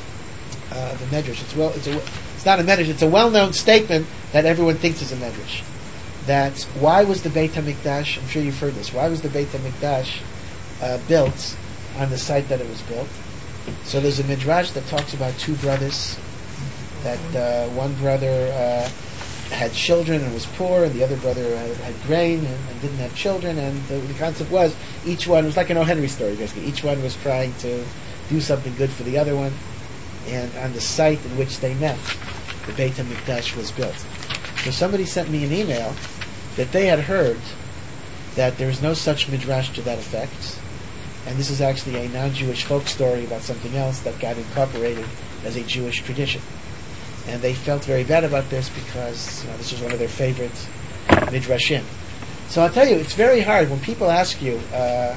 uh, the medrash. It's well, it's a It's not a medrash. It's a well-known statement that everyone thinks is a medrash. That why was the Beit HaMikdash? I'm sure you've heard this. Why was the Beit HaMikdash uh, built on the site that it was built? So there's a midrash that talks about two brothers. That uh, one brother uh, had children and was poor, and the other brother had, had grain and, and didn't have children. And the, the concept was each one it was like an O. Henry story, basically. Each one was trying to do something good for the other one. And on the site in which they met, the Beit HaMikdash was built. So somebody sent me an email that they had heard that there is no such midrash to that effect, and this is actually a non-Jewish folk story about something else that got incorporated as a Jewish tradition. And they felt very bad about this because you know, this was one of their favorite midrashim. So I'll tell you, it's very hard when people ask you uh,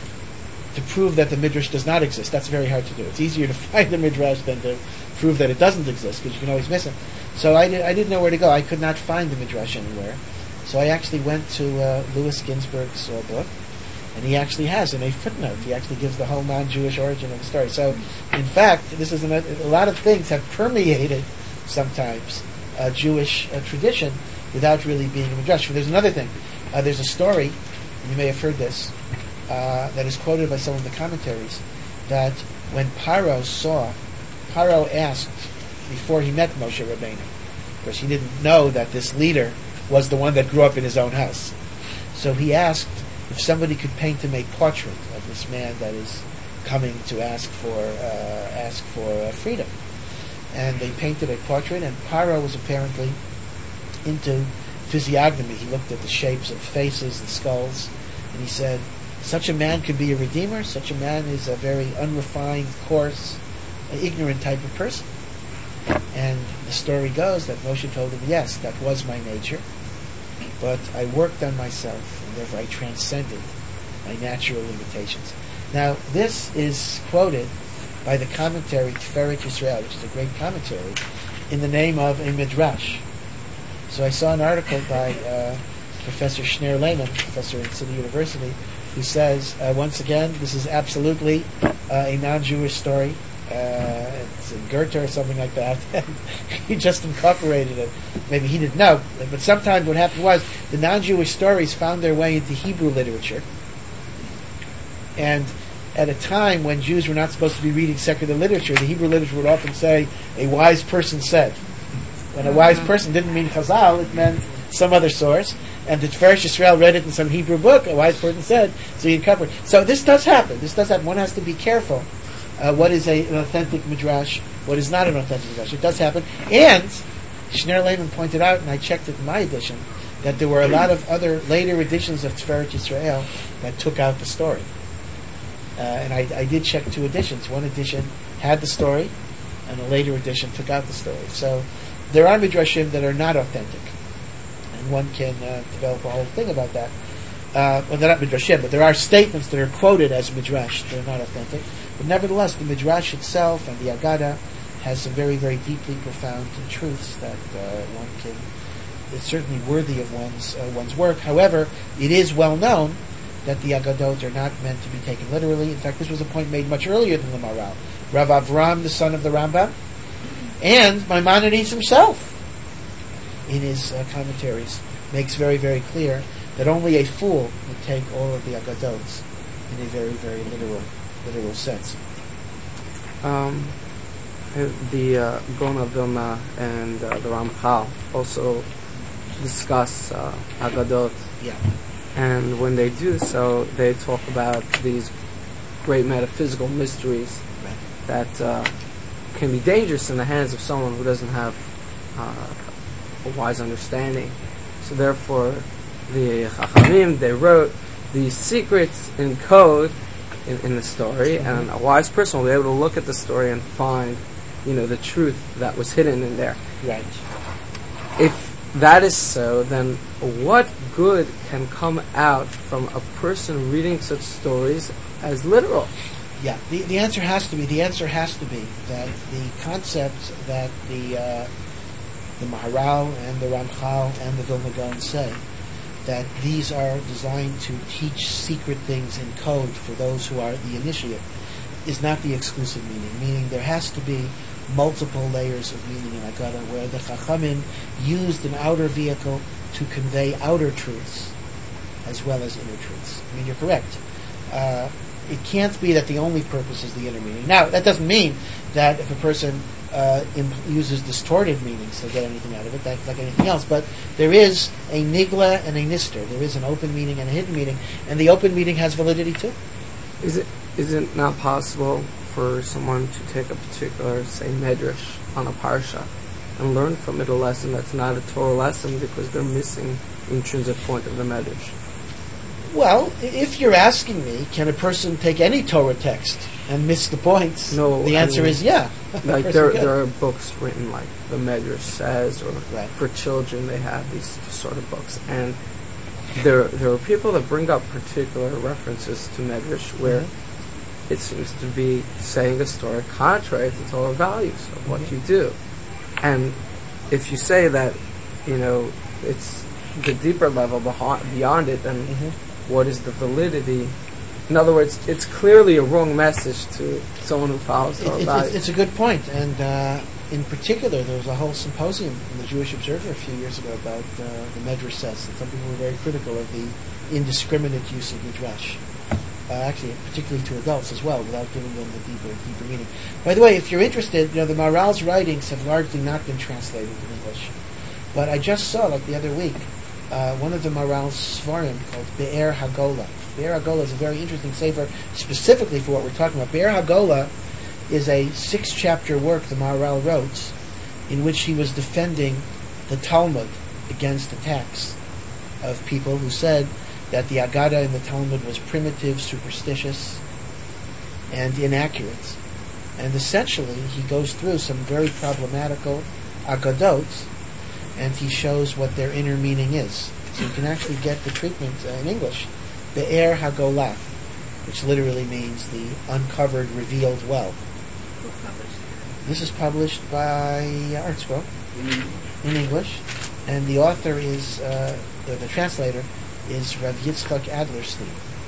to prove that the midrash does not exist. That's very hard to do. It's easier to find the midrash than to prove that it doesn't exist, because you can always miss it. So I, did, I didn't know where to go. I could not find the midrash anywhere. So I actually went to uh, Louis Ginsburg's uh, book, and he actually has in a footnote. He actually gives the whole non-Jewish origin of the story. So, in fact, this is an, a lot of things have permeated sometimes uh, Jewish uh, tradition without really being a midrash. There's another thing. Uh, there's a story, and you may have heard this, uh, that is quoted by some of the commentaries, that when Paro saw, Paro asked before he met Moshe Rabbeinu, of course he didn't know that this leader was the one that grew up in his own house. So he asked if somebody could paint him a portrait of this man that is coming to ask for uh, ask for uh, freedom. and they painted a portrait, and Paro was apparently into physiognomy. He looked at the shapes of faces and skulls, and he said, such a man could be a redeemer, such a man is a very unrefined, coarse, ignorant type of person. And the story goes that Moshe told him, yes, that was my nature, but I worked on myself, and therefore I transcended my natural limitations. Now, this is quoted by the commentary Tiferet Yisrael, which is a great commentary, in the name of a midrash. So I saw an article by uh, Professor Shner Lehman, professor at City University, who says, uh, once again, this is absolutely uh, a non-Jewish story. Uh, it's in Goethe or something like that. He just incorporated it. Maybe he didn't know. But sometimes what happened was the non-Jewish stories found their way into Hebrew literature. And at a time when Jews were not supposed to be reading secular literature, the Hebrew literature would often say, a wise person said. When a wise person didn't mean Chazal, it meant some other source. And the Tiferet Yisrael read it in some Hebrew book, a wise person said, so you cover it. So this does happen. This does happen. One has to be careful. Uh, what is a, an authentic midrash? What is not an authentic midrash? It does happen. And Shner Lehman pointed out, and I checked it in my edition, that there were a lot of other later editions of Tiferet Yisrael that took out the story. Uh, and I, I did check two editions. One edition had the story, and a later edition took out the story. So there are midrashim that are not authentic, and one can uh, develop a whole thing about that. Uh, well, they're not midrashim, but there are statements that are quoted as midrash that are not authentic. But nevertheless, the midrash itself and the Agada has some very, very deeply profound truths that uh, one can. It's certainly worthy of one's uh, one's work. However, it is well known that the Agadot are not meant to be taken literally. In fact, this was a point made much earlier than the Maharal. Rav Avram, the son of the Rambam, and Maimonides himself, in his uh, commentaries, makes very, very clear that only a fool would take all of the Agadots in a very, very literal, literal sense. Um, the uh, Gaon of Vilna and uh, the Ramchal also discuss uh, Agadot. Yeah. And when they do so, they talk about these great metaphysical mysteries Right. that uh, can be dangerous in the hands of someone who doesn't have uh, a wise understanding. So therefore, the Chachamim, they wrote these secrets in code in, in the story, mm-hmm. and a wise person will be able to look at the story and find, you know, the truth that was hidden in there. Right. If that is so, then what good can come out from a person reading such stories as literal? Yeah, the, the answer has to be, the answer has to be that the concepts that the uh, the Maharal and the Ramchal and the Vilna Gaon say, that these are designed to teach secret things in code for those who are the initiate, is not the exclusive meaning. Meaning there has to be multiple layers of meaning in Agada, where the Chachamim used an outer vehicle to convey outer truths as well as inner truths. I mean, you're correct. Uh, it can't be that the only purpose is the inner meaning. Now, that doesn't mean that if a person uh, imp- uses distorted meanings, they'll get anything out of it, like, like anything else. But there is a nigla and a nister. There is an open meaning and a hidden meaning, and the open meaning has validity too. Is it is it not possible for someone to take a particular, say, medrash on a parsha and learn from it a lesson that's not a Torah lesson because they're missing the intrinsic point of the medrash? Well, if you're asking me, can a person take any Torah text and miss the points? No. The I answer mean, is yeah. Like there, there are books written like the Medrash says, or right. for children they have these sort of books, and there there are people that bring up particular references to Medrash where mm-hmm. it seems to be saying a story contrary to Torah values of what mm-hmm. you do, and if you say that, you know, it's the deeper level beyond it, then mm-hmm. what is the validity? In other words, it's clearly a wrong message to someone who follows Torah it, values. It's, it's a good point, and uh, in particular, there was a whole symposium in the Jewish Observer a few years ago about uh, the Medrash says, and some people were very critical of the indiscriminate use of Midrash. Uh, actually, particularly to adults as well, without giving them the deeper, deeper meaning. By the way, if you're interested, you know, the Maharal's writings have largely not been translated in English. But I just saw, like the other week, uh, one of the Maharal's Svarim called Be'er HaGola. Be'er HaGola is a very interesting sefer, specifically for what we're talking about. Be'er HaGola is a six-chapter work the Maharal wrote, in which he was defending the Talmud against attacks of people who said that the Agada in the Talmud was primitive, superstitious, and inaccurate. And essentially, he goes through some very problematical Agadot, and he shows what their inner meaning is. So you can actually get the treatment uh, in English, Be'er HaGolah, which literally means the uncovered, revealed well. This is published by ArtScroll in English, and the author is, uh, the, the translator is Rav Yitzchak Adlerstein.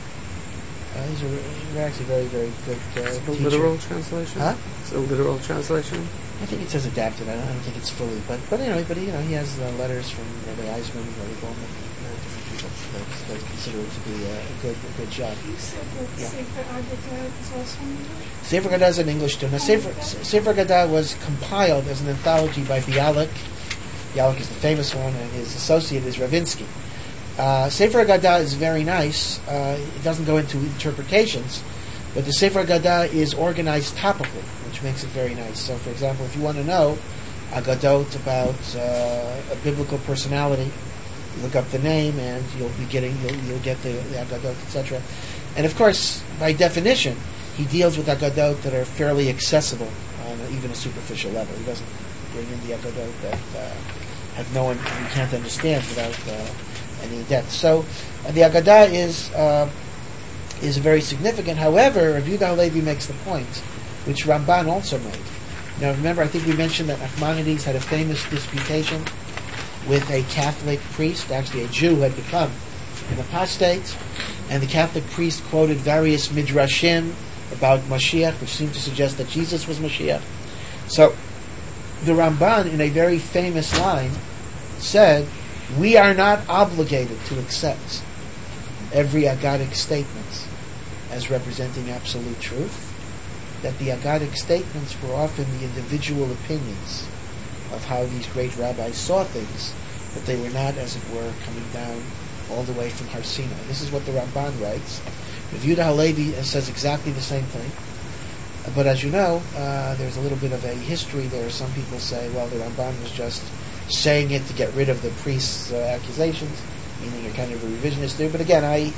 Uh, he's, a, he's actually a very, very good uh, Is it a teacher. literal translation? Huh? It's a literal translation? I think it says adapted. I don't, I don't think it's fully, but but anyway, but you know, he has uh, letters from Rabbi Eisman, Rabbi Goldman, uh, different people that, that consider it to be uh, a good a good job. You said that Yeah. Sefer Agadah is also in English? Sefer Gadah is in English too. Now, Sefer, Sefer Gadah was compiled as an anthology by Bialik. Bialik is the famous one, and his associate is Ravinsky. Uh, Sefer Gadah is very nice. Uh, it doesn't go into interpretations, but the Sefer Gadah is organized topically, which makes it very nice. So, for example, if you want to know Agadot about uh, a biblical personality, you look up the name, and you'll be getting you'll, you'll get the, the Agadot, et cetera. And of course, by definition, he deals with Agadot that are fairly accessible on a, even a superficial level. He doesn't bring in the Agadot that uh, have no one you can't understand without uh, any depth. So uh, the Agadah is uh, is very significant. However, Rav Yehuda Halevi makes the point, which Ramban also made. Now, remember, I think we mentioned that Nachmanides had a famous disputation with a Catholic priest, actually a Jew who had become an apostate, and the Catholic priest quoted various midrashim about Mashiach, which seemed to suggest that Jesus was Mashiach. So, the Ramban, in a very famous line, said, we are not obligated to accept every Agadic statement as representing absolute truth, that the Agadic statements were often the individual opinions of how these great rabbis saw things, but they were not, as it were, coming down all the way from Har Sinai. This is what the Ramban writes. Rav Yehuda Halevi says exactly the same thing. But as you know, uh, there's a little bit of a history there. Some people say, well, the Ramban was just saying it to get rid of the priest's uh, accusations, meaning a kind of a revisionist theory. But again, I,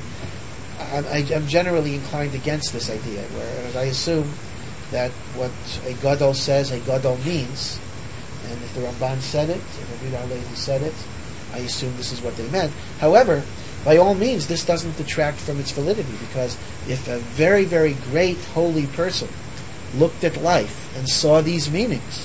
I, I'm generally inclined against this idea, whereas I assume that what a Gadol says, a Gadol means, and if the Ramban said it, if Rav Yehuda Halevi said it, I assume this is what they meant. However, by all means, this doesn't detract from its validity, because if a very, very great holy person looked at life and saw these meanings,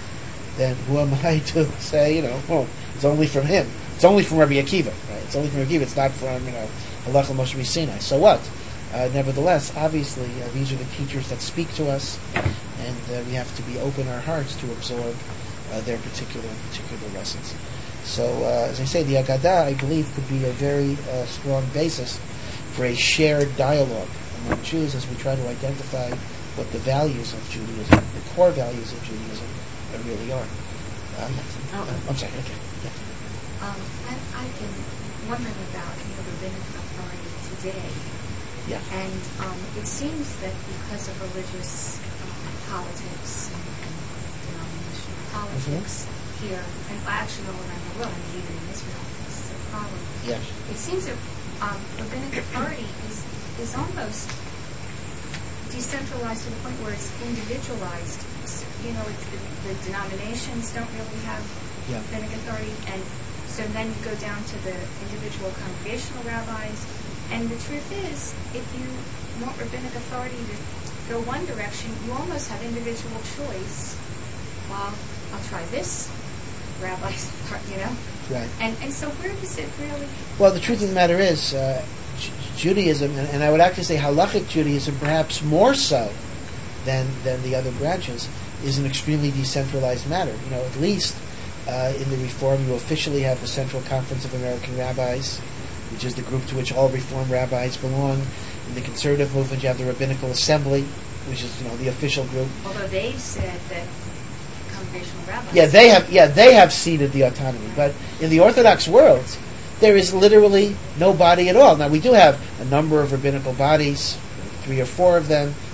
then who am I to say, you know, well, it's only from him. It's only from Rabbi Akiva, right? It's only from Rabbi Akiva. It's not from, you know, Halacha Moshe Sinai. So what? Uh, nevertheless, obviously, uh, these are the teachers that speak to us, and uh, we have to be open our hearts to absorb uh, their particular particular lessons. So, uh, as I say, the Agadah, I believe, could be a very uh, strong basis for a shared dialogue among Jews as we try to identify what the values of Judaism, the core values of Judaism, uh, really are. Um, Oh. I'm sorry. Okay. Yeah. Um, and I've been wondering about you know, rabbinic authority today. Yeah. And um, it seems that because of religious um, politics and, and denominational politics here, and actually all around the world, and even in Israel, this is a problem. Yes. It seems that um, rabbinic authority is is almost decentralized to the point where it's individualized. So, you know, it's the, the denominations don't really have Yeah. rabbinic authority, and so then you go down to the individual congregational rabbis. And the truth is, if you want rabbinic authority to go one direction, you almost have individual choice. Well, I'll try this rabbi's part, you know. Right. And and so where does it really? Well, the truth of the matter is, uh, J- Judaism, and, and I would actually say halachic Judaism, perhaps more so than than the other branches, is an extremely decentralized matter. You know, at least uh, in the Reform, you officially have the Central Conference of American Rabbis, which is the group to which all Reform rabbis belong. In the conservative movement, you have the Rabbinical Assembly, which is, you know, the official group. Although they've said that congregational rabbis. Yeah, they have. Yeah, they have ceded the autonomy. But in the Orthodox world, there is literally no body at all. Now, we do have a number of rabbinical bodies, three or four of them,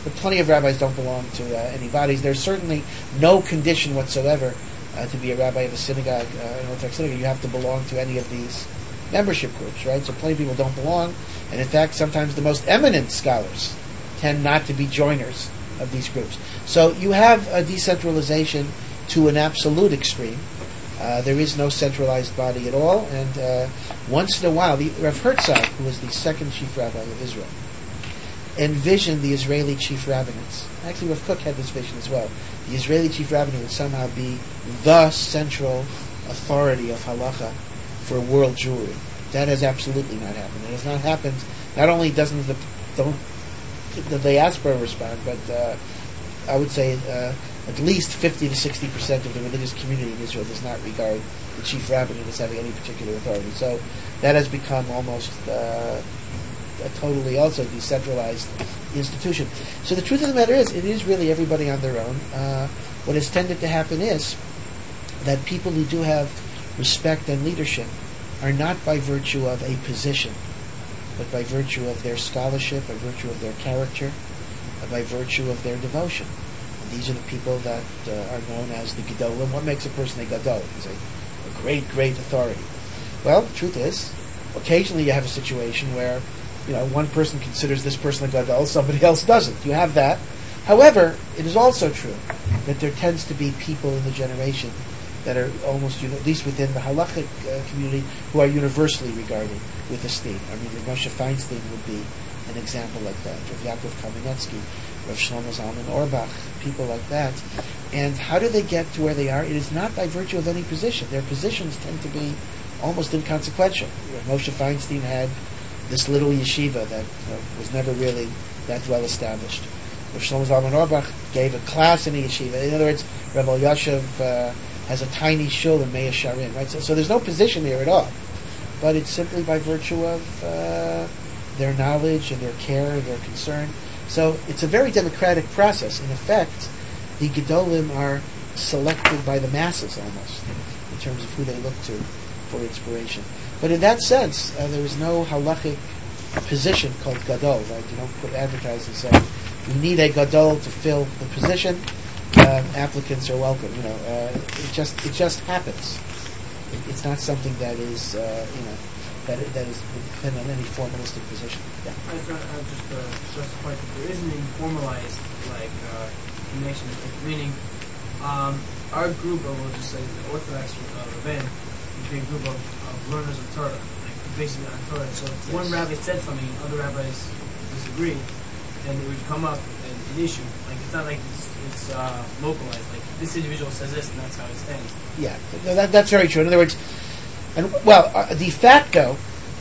but plenty of rabbis don't belong to uh, any bodies. There's certainly no condition whatsoever uh, to be a rabbi of a synagogue, uh, an Orthodox synagogue. You have to belong to any of these membership groups, right? So plenty of people don't belong, and in fact, sometimes the most eminent scholars tend not to be joiners of these groups. So you have a decentralization to an absolute extreme. Uh, there is no centralized body at all, and uh, once in a while, the, Rav Herzog, who was the second chief rabbi of Israel, envisioned the Israeli chief rabbinates. Actually, Rav Kook had this vision as well. The Israeli chief rabbinate would somehow be the central authority of halacha for world Jewry. That has absolutely not happened. It has not happened. Not only doesn't the don't the diaspora respond, but uh, I would say uh, at least fifty to sixty percent of the religious community in Israel does not regard the chief rabbinate as having any particular authority. So that has become almost uh, a totally also decentralized institution. So the truth of the matter is, it is really everybody on their own. Uh, what has tended to happen is that people who do have respect and leadership are not by virtue of a position, but by virtue of their scholarship, by virtue of their character, by virtue of their devotion. And these are the people that uh, are known as the Gedolim. What makes a person a Gadol? He's a, a great, great authority. Well, the truth is, occasionally you have a situation where, you know, one person considers this person a Gadol, somebody else doesn't. You have that. However, it is also true that there tends to be people in the generation that are almost, at least within the halachic uh, community, who are universally regarded with esteem. I mean, Moshe Feinstein would be an example like that, Rav Yaakov Kamenetsky, Rav Shlomo Zalman Auerbach, people like that. And how do they get to where they are? It is not by virtue of any position. Their positions tend to be almost inconsequential. Moshe Feinstein had this little yeshiva that uh, was never really that well established. Rav Shlomo Zalman Auerbach gave a class in a yeshiva. In other words, Rav Elyashiv uh, has a tiny shul in Mea Sharim, right? So, so there's no position there at all. But it's simply by virtue of uh, their knowledge and their care and their concern. So it's a very democratic process. In effect, the Gedolim are selected by the masses almost, in terms of who they look to for inspiration. But in that sense, uh, there is no halachic position called Gadol, right? You don't put advertise and say, we need a Gadol to fill the position. Um, applicants are welcome. You know, uh, it just it just happens. It, it's not something that is uh, you know that that is dependent on any formalistic position. Yeah. I thought I would just uh, stress the point that there isn't any formalized like uh, connection. Meaning, um, our group, or we'll just say the Orthodox uh, event, would be a group of, of learners of Torah, like basically on Torah. So if yes. one rabbi said something, other rabbis disagreed, then it would come up an, an issue. Like it's not like it's, it's uh, localized. Like this individual says this, and that's how it stands. Yeah, no, that, that's very true. In other words, and well, uh, de facto,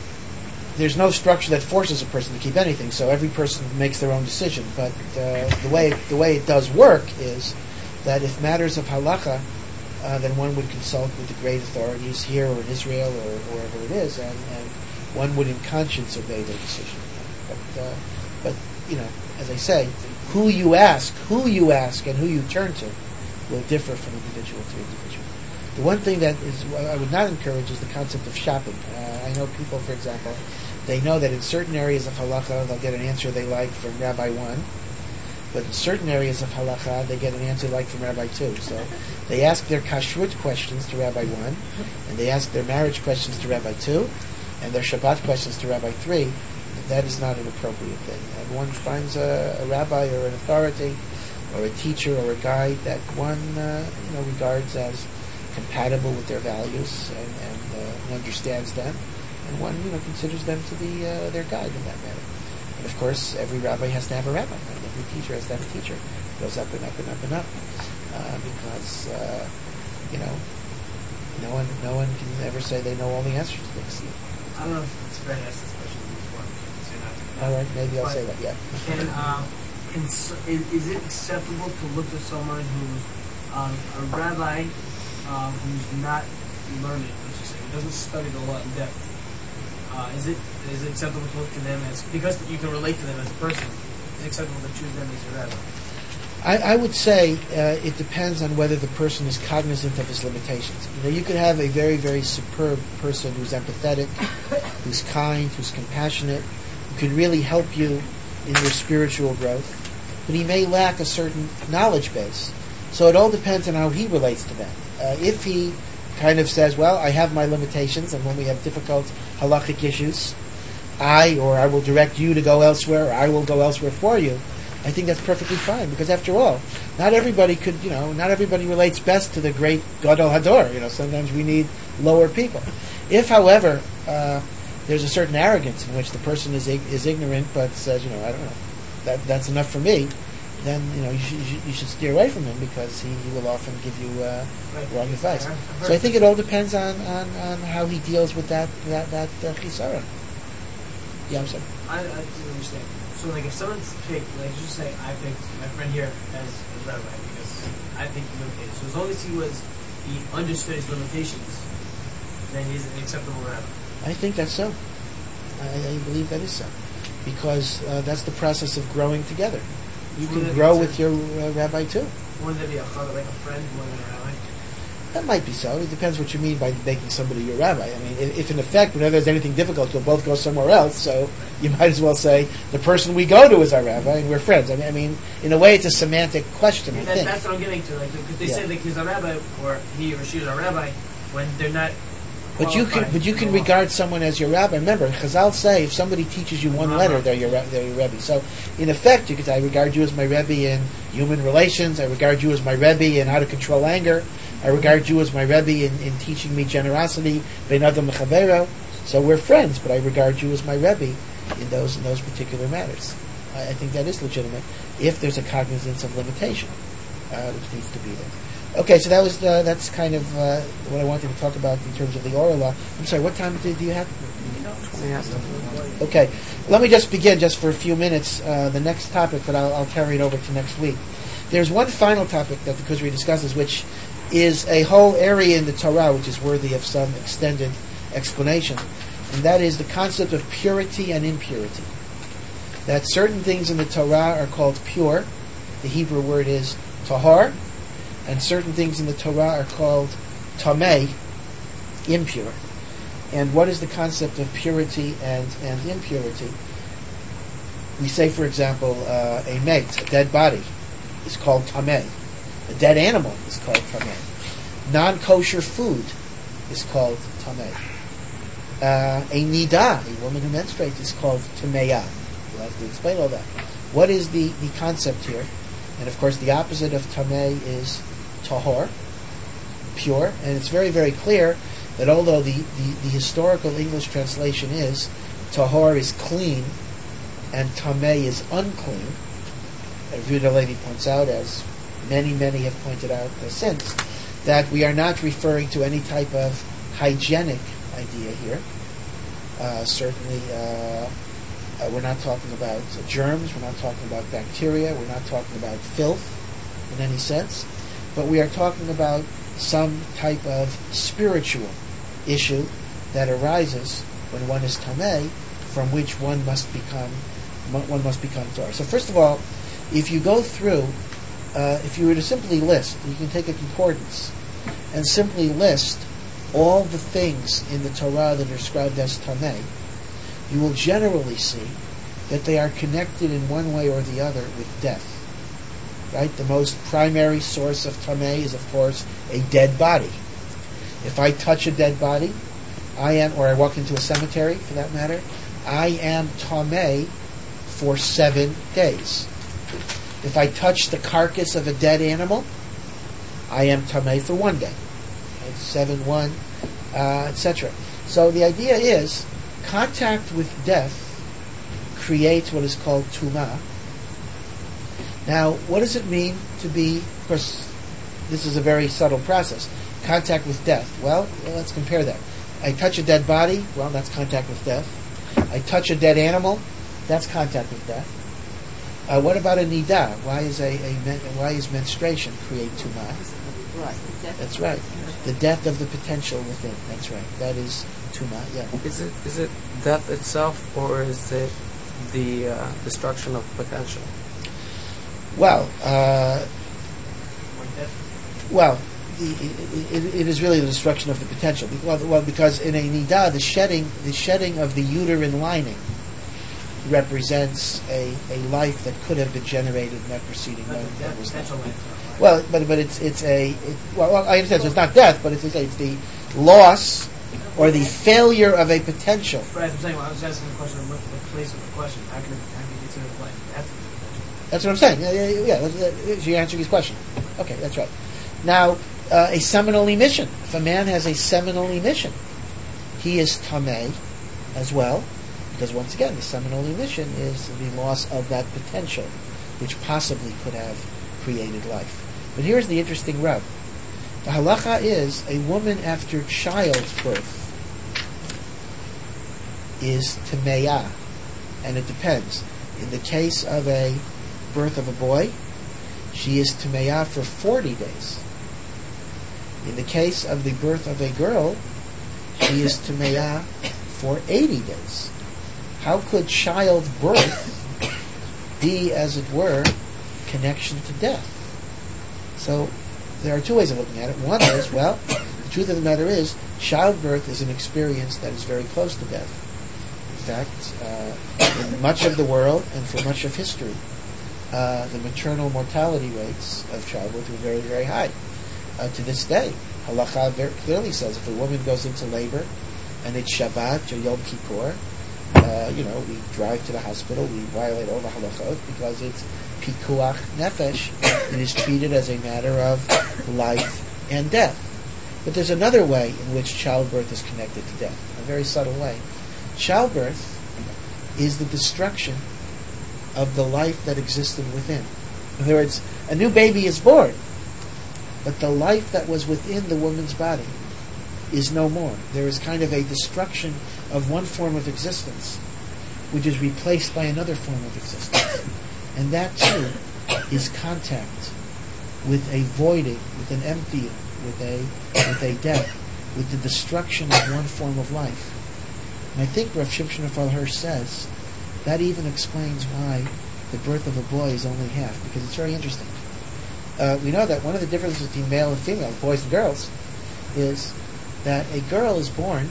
there's no structure that forces a person to keep anything. So every person makes their own decision. But uh, the way the way it does work is that if matters of halacha, uh, then one would consult with the great authorities here or in Israel or wherever it is, and, and one would in conscience obey their decision. But uh, but you know, as I say, who you ask, who you ask, and who you turn to will differ from individual to individual. The one thing that is I would not encourage is the concept of shopping. Uh, I know people, for example, they know that in certain areas of halacha they'll get an answer they like from Rabbi one, but in certain areas of halacha they get an answer like from Rabbi two. So they ask their kashrut questions to Rabbi one, and they ask their marriage questions to Rabbi two, and their Shabbat questions to Rabbi three. That is not an appropriate thing. And one finds a, a rabbi or an authority or a teacher or a guide that one uh, you know regards as compatible with their values and, and uh, understands them, and one you know considers them to be uh, their guide in that matter. And of course, every rabbi has to have a rabbi, and every teacher has to have a teacher. It goes up and up and up and up uh, because uh, you know no one no one can ever say they know all the answers to things. I don't know if it's fair to ask this question before. All right, maybe I'll but say that. Yeah. Can, um, can, is, is it acceptable to look to someone who's um, a rabbi um, who's not learned, let's just say, who doesn't study the law in depth? Uh, is it is it acceptable to look to them as, because you can relate to them as a person, is it acceptable to choose them as your rabbi? I, I would say uh, it depends on whether the person is cognizant of his limitations. You know, you could have a very, very superb person who's empathetic, who's kind, who's compassionate, who can really help you in your spiritual growth. but he may lack a certain knowledge base. So it all depends on how he relates to that. Uh, if he kind of says, well, I have my limitations, and when we have difficult halachic issues, I or I will direct you to go elsewhere, or I will go elsewhere for you, I think that's perfectly fine, because after all, not everybody could, you know, not everybody relates best to the great Gadol Hador. You know, sometimes we need lower people. If, however, uh, there's a certain arrogance in which the person is ig- is ignorant, but says, you know, I don't know, that that's enough for me, then you know you should, you should, you should steer away from him, because he, he will often give you uh, wrong advice. So I think it all depends on, on, on how he deals with that that that uh, chisara. Yeah, I'm sorry. I, I do understand. So, like, if someone's picked, like, just say, I picked my friend here as a rabbi because I think he's okay. So, as long as he was, he understood his limitations, then he's an acceptable rabbi. I think that's so. I, I believe that is so, because uh, that's the process of growing together. You can grow with your uh, rabbi too. Wouldn't there be a like a friend more than a rabbi? That might be so. It depends what you mean by making somebody your rabbi. I mean, if, if in effect, whenever there's anything difficult, you'll both go somewhere else. So you might as well say the person we go to is our rabbi, and we're friends. I mean, I mean in a way, it's a semantic question. I that, think that's what I'm getting to. Like, because they yeah. say like he's a rabbi, or he or she's a rabbi, when they're not. But you can, but you can regard someone as your rabbi. Remember, Chazal say if somebody teaches you one letter, they're your they're your rebbe. So, in effect, you could say, I regard you as my rebbe in human relations. I regard you as my rebbe in how to control anger. I regard you as my rebbe in, in teaching me generosity. Ben adam lechavero. So we're friends, but I regard you as my rebbe in those in those particular matters. I, I think that is legitimate if there's a cognizance of limitation, uh, which needs to be there. Okay, so that was uh, that's kind of uh, what I wanted to talk about in terms of the oral law. I'm sorry, what time do, do you have? Okay, let me just begin just for a few minutes. Uh, the next topic, but I'll, I'll carry it over to next week. There's one final topic that the Kuzari discusses, which is a whole area in the Torah which is worthy of some extended explanation, and that is the concept of purity and impurity. That certain things in the Torah are called pure. The Hebrew word is tahar. And certain things in the Torah are called tamei, impure. And what is the concept of purity and, and impurity? We say, for example, uh, a mate, a dead body, is called tamei. A dead animal is called tamei. Non-kosher food is called tamei. Uh, a nida, a woman who menstruates, is called tameya. We'll have to explain all that. What is the, the concept here? And of course, the opposite of tamei is tahor, pure, and it's very, very clear that although the, the, the historical English translation is tahor is clean and tamei is unclean, as Yehuda Levi points out, as many, many have pointed out uh, since, that we are not referring to any type of hygienic idea here. Uh, certainly, uh, uh, we're not talking about uh, germs, we're not talking about bacteria, we're not talking about filth in any sense. But we are talking about some type of spiritual issue that arises when one is tamei, from which one must become one must become tahor. So first of all, if you go through, uh, if you were to simply list, you can take a concordance and simply list all the things in the Torah that are described as tamei, you will generally see that they are connected in one way or the other with death. Right? The most primary source of tamei is, of course, a dead body. If I touch a dead body, I am, or I walk into a cemetery, for that matter, I am tamei for seven days. If I touch the carcass of a dead animal, I am tamei for one day. Right? Seven, one, uh, et cetera. So the idea is, contact with death creates what is called tumah. Now, what does it mean to be, of course, this is a very subtle process, contact with death? Well, let's compare that. I touch a dead body, well, that's contact with death. I touch a dead animal, that's contact with death. Uh, what about a nida? Why is a, a men, why is menstruation create tumah? That's right. The death of the potential within. That's right. That is tumah. Yeah. Is it is it death itself, or is it the uh, destruction of potential? Well, uh, well, the, it, it, it is really the destruction of the potential. Well, well, because in a nida, the shedding, the shedding of the uterine lining represents a, a life that could have been generated in that preceding But moment. the That was not. potential life. Well, but but it's it's a it, well, well I understand so it's not death, but it's it's, it's the loss or the failure of a potential. Right, I'm saying, well, I was asking the question, what the place of the question? How can, how can you consider it life? That's the potential. That's what I'm saying. Yeah, yeah, yeah, yeah. That's- You're answering his question. Okay, that's right. Now, uh, a seminal emission. If a man has a seminal emission, he is tamei as well, because once again, the seminal emission is the loss of that potential, which possibly could have created life. But here's the interesting rub. The halacha is a woman after childbirth is tameya, and it depends. In the case of a birth of a boy, she is tameya for forty days. In the case of the birth of a girl, she is tameya for eighty days. How could childbirth be, as it were, connection to death? So there are two ways of looking at it. One is, well, the truth of the matter is, childbirth is an experience that is very close to death. In fact, uh, in much of the world and for much of history, uh, the maternal mortality rates of childbirth were very, very high. Uh, to this day, halacha very clearly says if a woman goes into labor and it's Shabbat or Yom Kippur, uh, you know, we drive to the hospital, we violate all the halachot because it's pikuach nefesh. It is treated as a matter of life and death. But there's another way in which childbirth is connected to death, a very subtle way. Childbirth is the destruction of the life that existed within. In other words, a new baby is born, but the life that was within the woman's body is no more. There is kind of a destruction of one form of existence, which is replaced by another form of existence. And that too is contact with a voiding, with an emptying, with a with a death, with the destruction of one form of life. And I think Rav Shimshon Raphael Hirsch says that even explains why the birth of a boy is only half, because it's very interesting. Uh, we know that one of the differences between male and female, boys and girls, is that a girl is born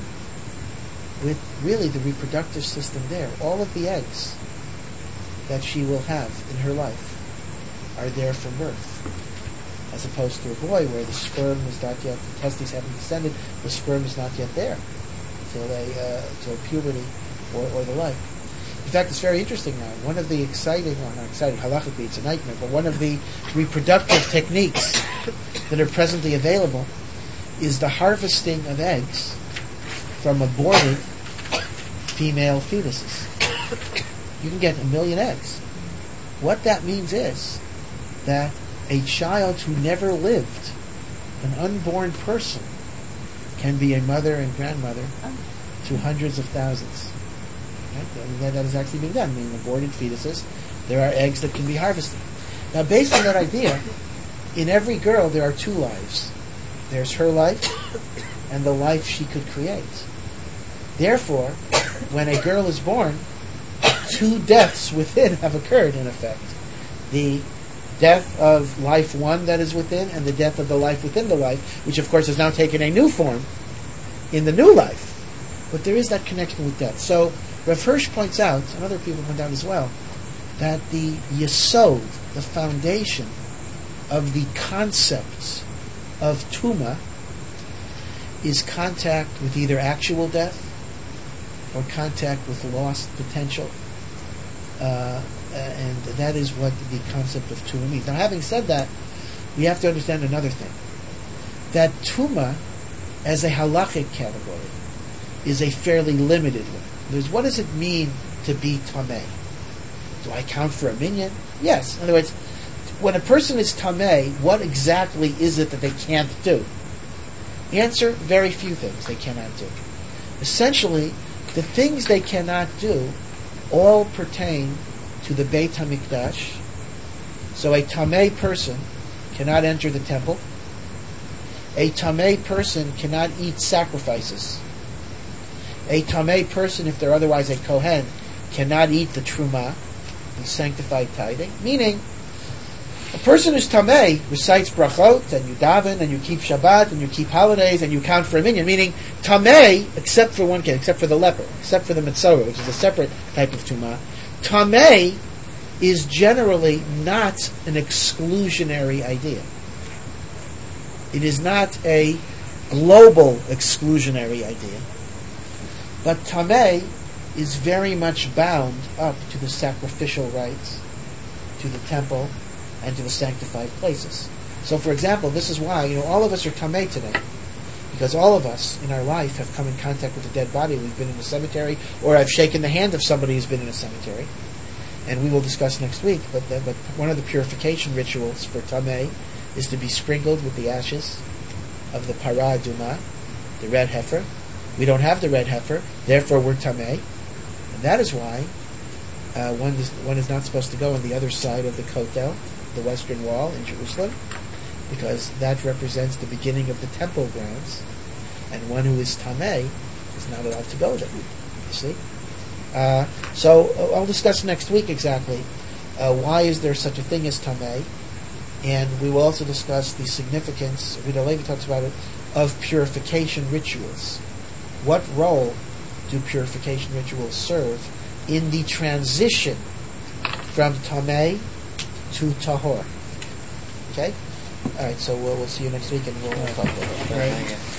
with really the reproductive system there. All of the eggs that she will have in her life are there from birth, as opposed to a boy where the sperm is not yet, the testes haven't descended, the sperm is not yet there till they uh, till puberty or, or the like. In fact, it's very interesting now. One of the exciting, well, not exciting, halachically it's a nightmare, but one of the reproductive techniques that are presently available is the harvesting of eggs from aborted female fetuses. You can get a million eggs. What that means is that a child who never lived, an unborn person, can be a mother and grandmother to hundreds of thousands. Right? And that, that is actually being done. I mean, aborted fetuses, there are eggs that can be harvested. Now, based on that idea, in every girl there are two lives. There's her life and the life she could create. Therefore, when a girl is born, two deaths within have occurred, in effect. The death of life one that is within and the death of the life within the life, which of course has now taken a new form in the new life. But there is that connection with death. So Rav Hirsch points out, and other people point out as well, that the yesod, the foundation of the concepts of Tuma, is contact with either actual death or contact with lost potential. Uh, and that is what the concept of Tuma means. Now, having said that, we have to understand another thing. That Tuma, as a halachic category, is a fairly limited one. There's, what does it mean to be Tameh? Do I count for a minyan? Yes. In other words, when a person is Tameh, what exactly is it that they can't do? The answer, very few things they cannot do. Essentially, the things they cannot do all pertain to the Beit HaMikdash. So a Tameh person cannot enter the temple. A Tameh person cannot eat sacrifices. A Tameh person, if they're otherwise a Kohen, cannot eat the Trumah, the sanctified tithing. Meaning, a person who's Tameh recites brachot, and you daven, and you keep Shabbat, and you keep holidays, and you count for a minyan. Meaning, Tameh, except for one case, except for the leper, except for the Metzorah, which is a separate type of Tumah, Tameh is generally not an exclusionary idea. It is not a global exclusionary idea. But Tameh is very much bound up to the sacrificial rites, to the temple, and to the sanctified places. So, for example, this is why, you know, all of us are Tameh today. Because all of us in our life have come in contact with a dead body. We've been in a cemetery, or I've shaken the hand of somebody who's been in a cemetery. And we will discuss next week. But, the, but one of the purification rituals for Tameh is to be sprinkled with the ashes of the Parah Adumah, the red heifer. We don't have the red heifer, therefore we're Tameh. And that is why uh, one, is, one is not supposed to go on the other side of the Kotel, the western wall in Jerusalem, because that represents the beginning of the temple grounds, and one who is Tameh is not allowed to go there. You see? Uh, so uh, I'll discuss next week exactly uh, why is there such a thing as Tameh, and we will also discuss the significance, Rita Levi talks about it, of purification rituals. What role do purification rituals serve in the transition from Tameh to Tahor? Okay? All right, so we'll, we'll see you next week, and we'll talk about it. All right.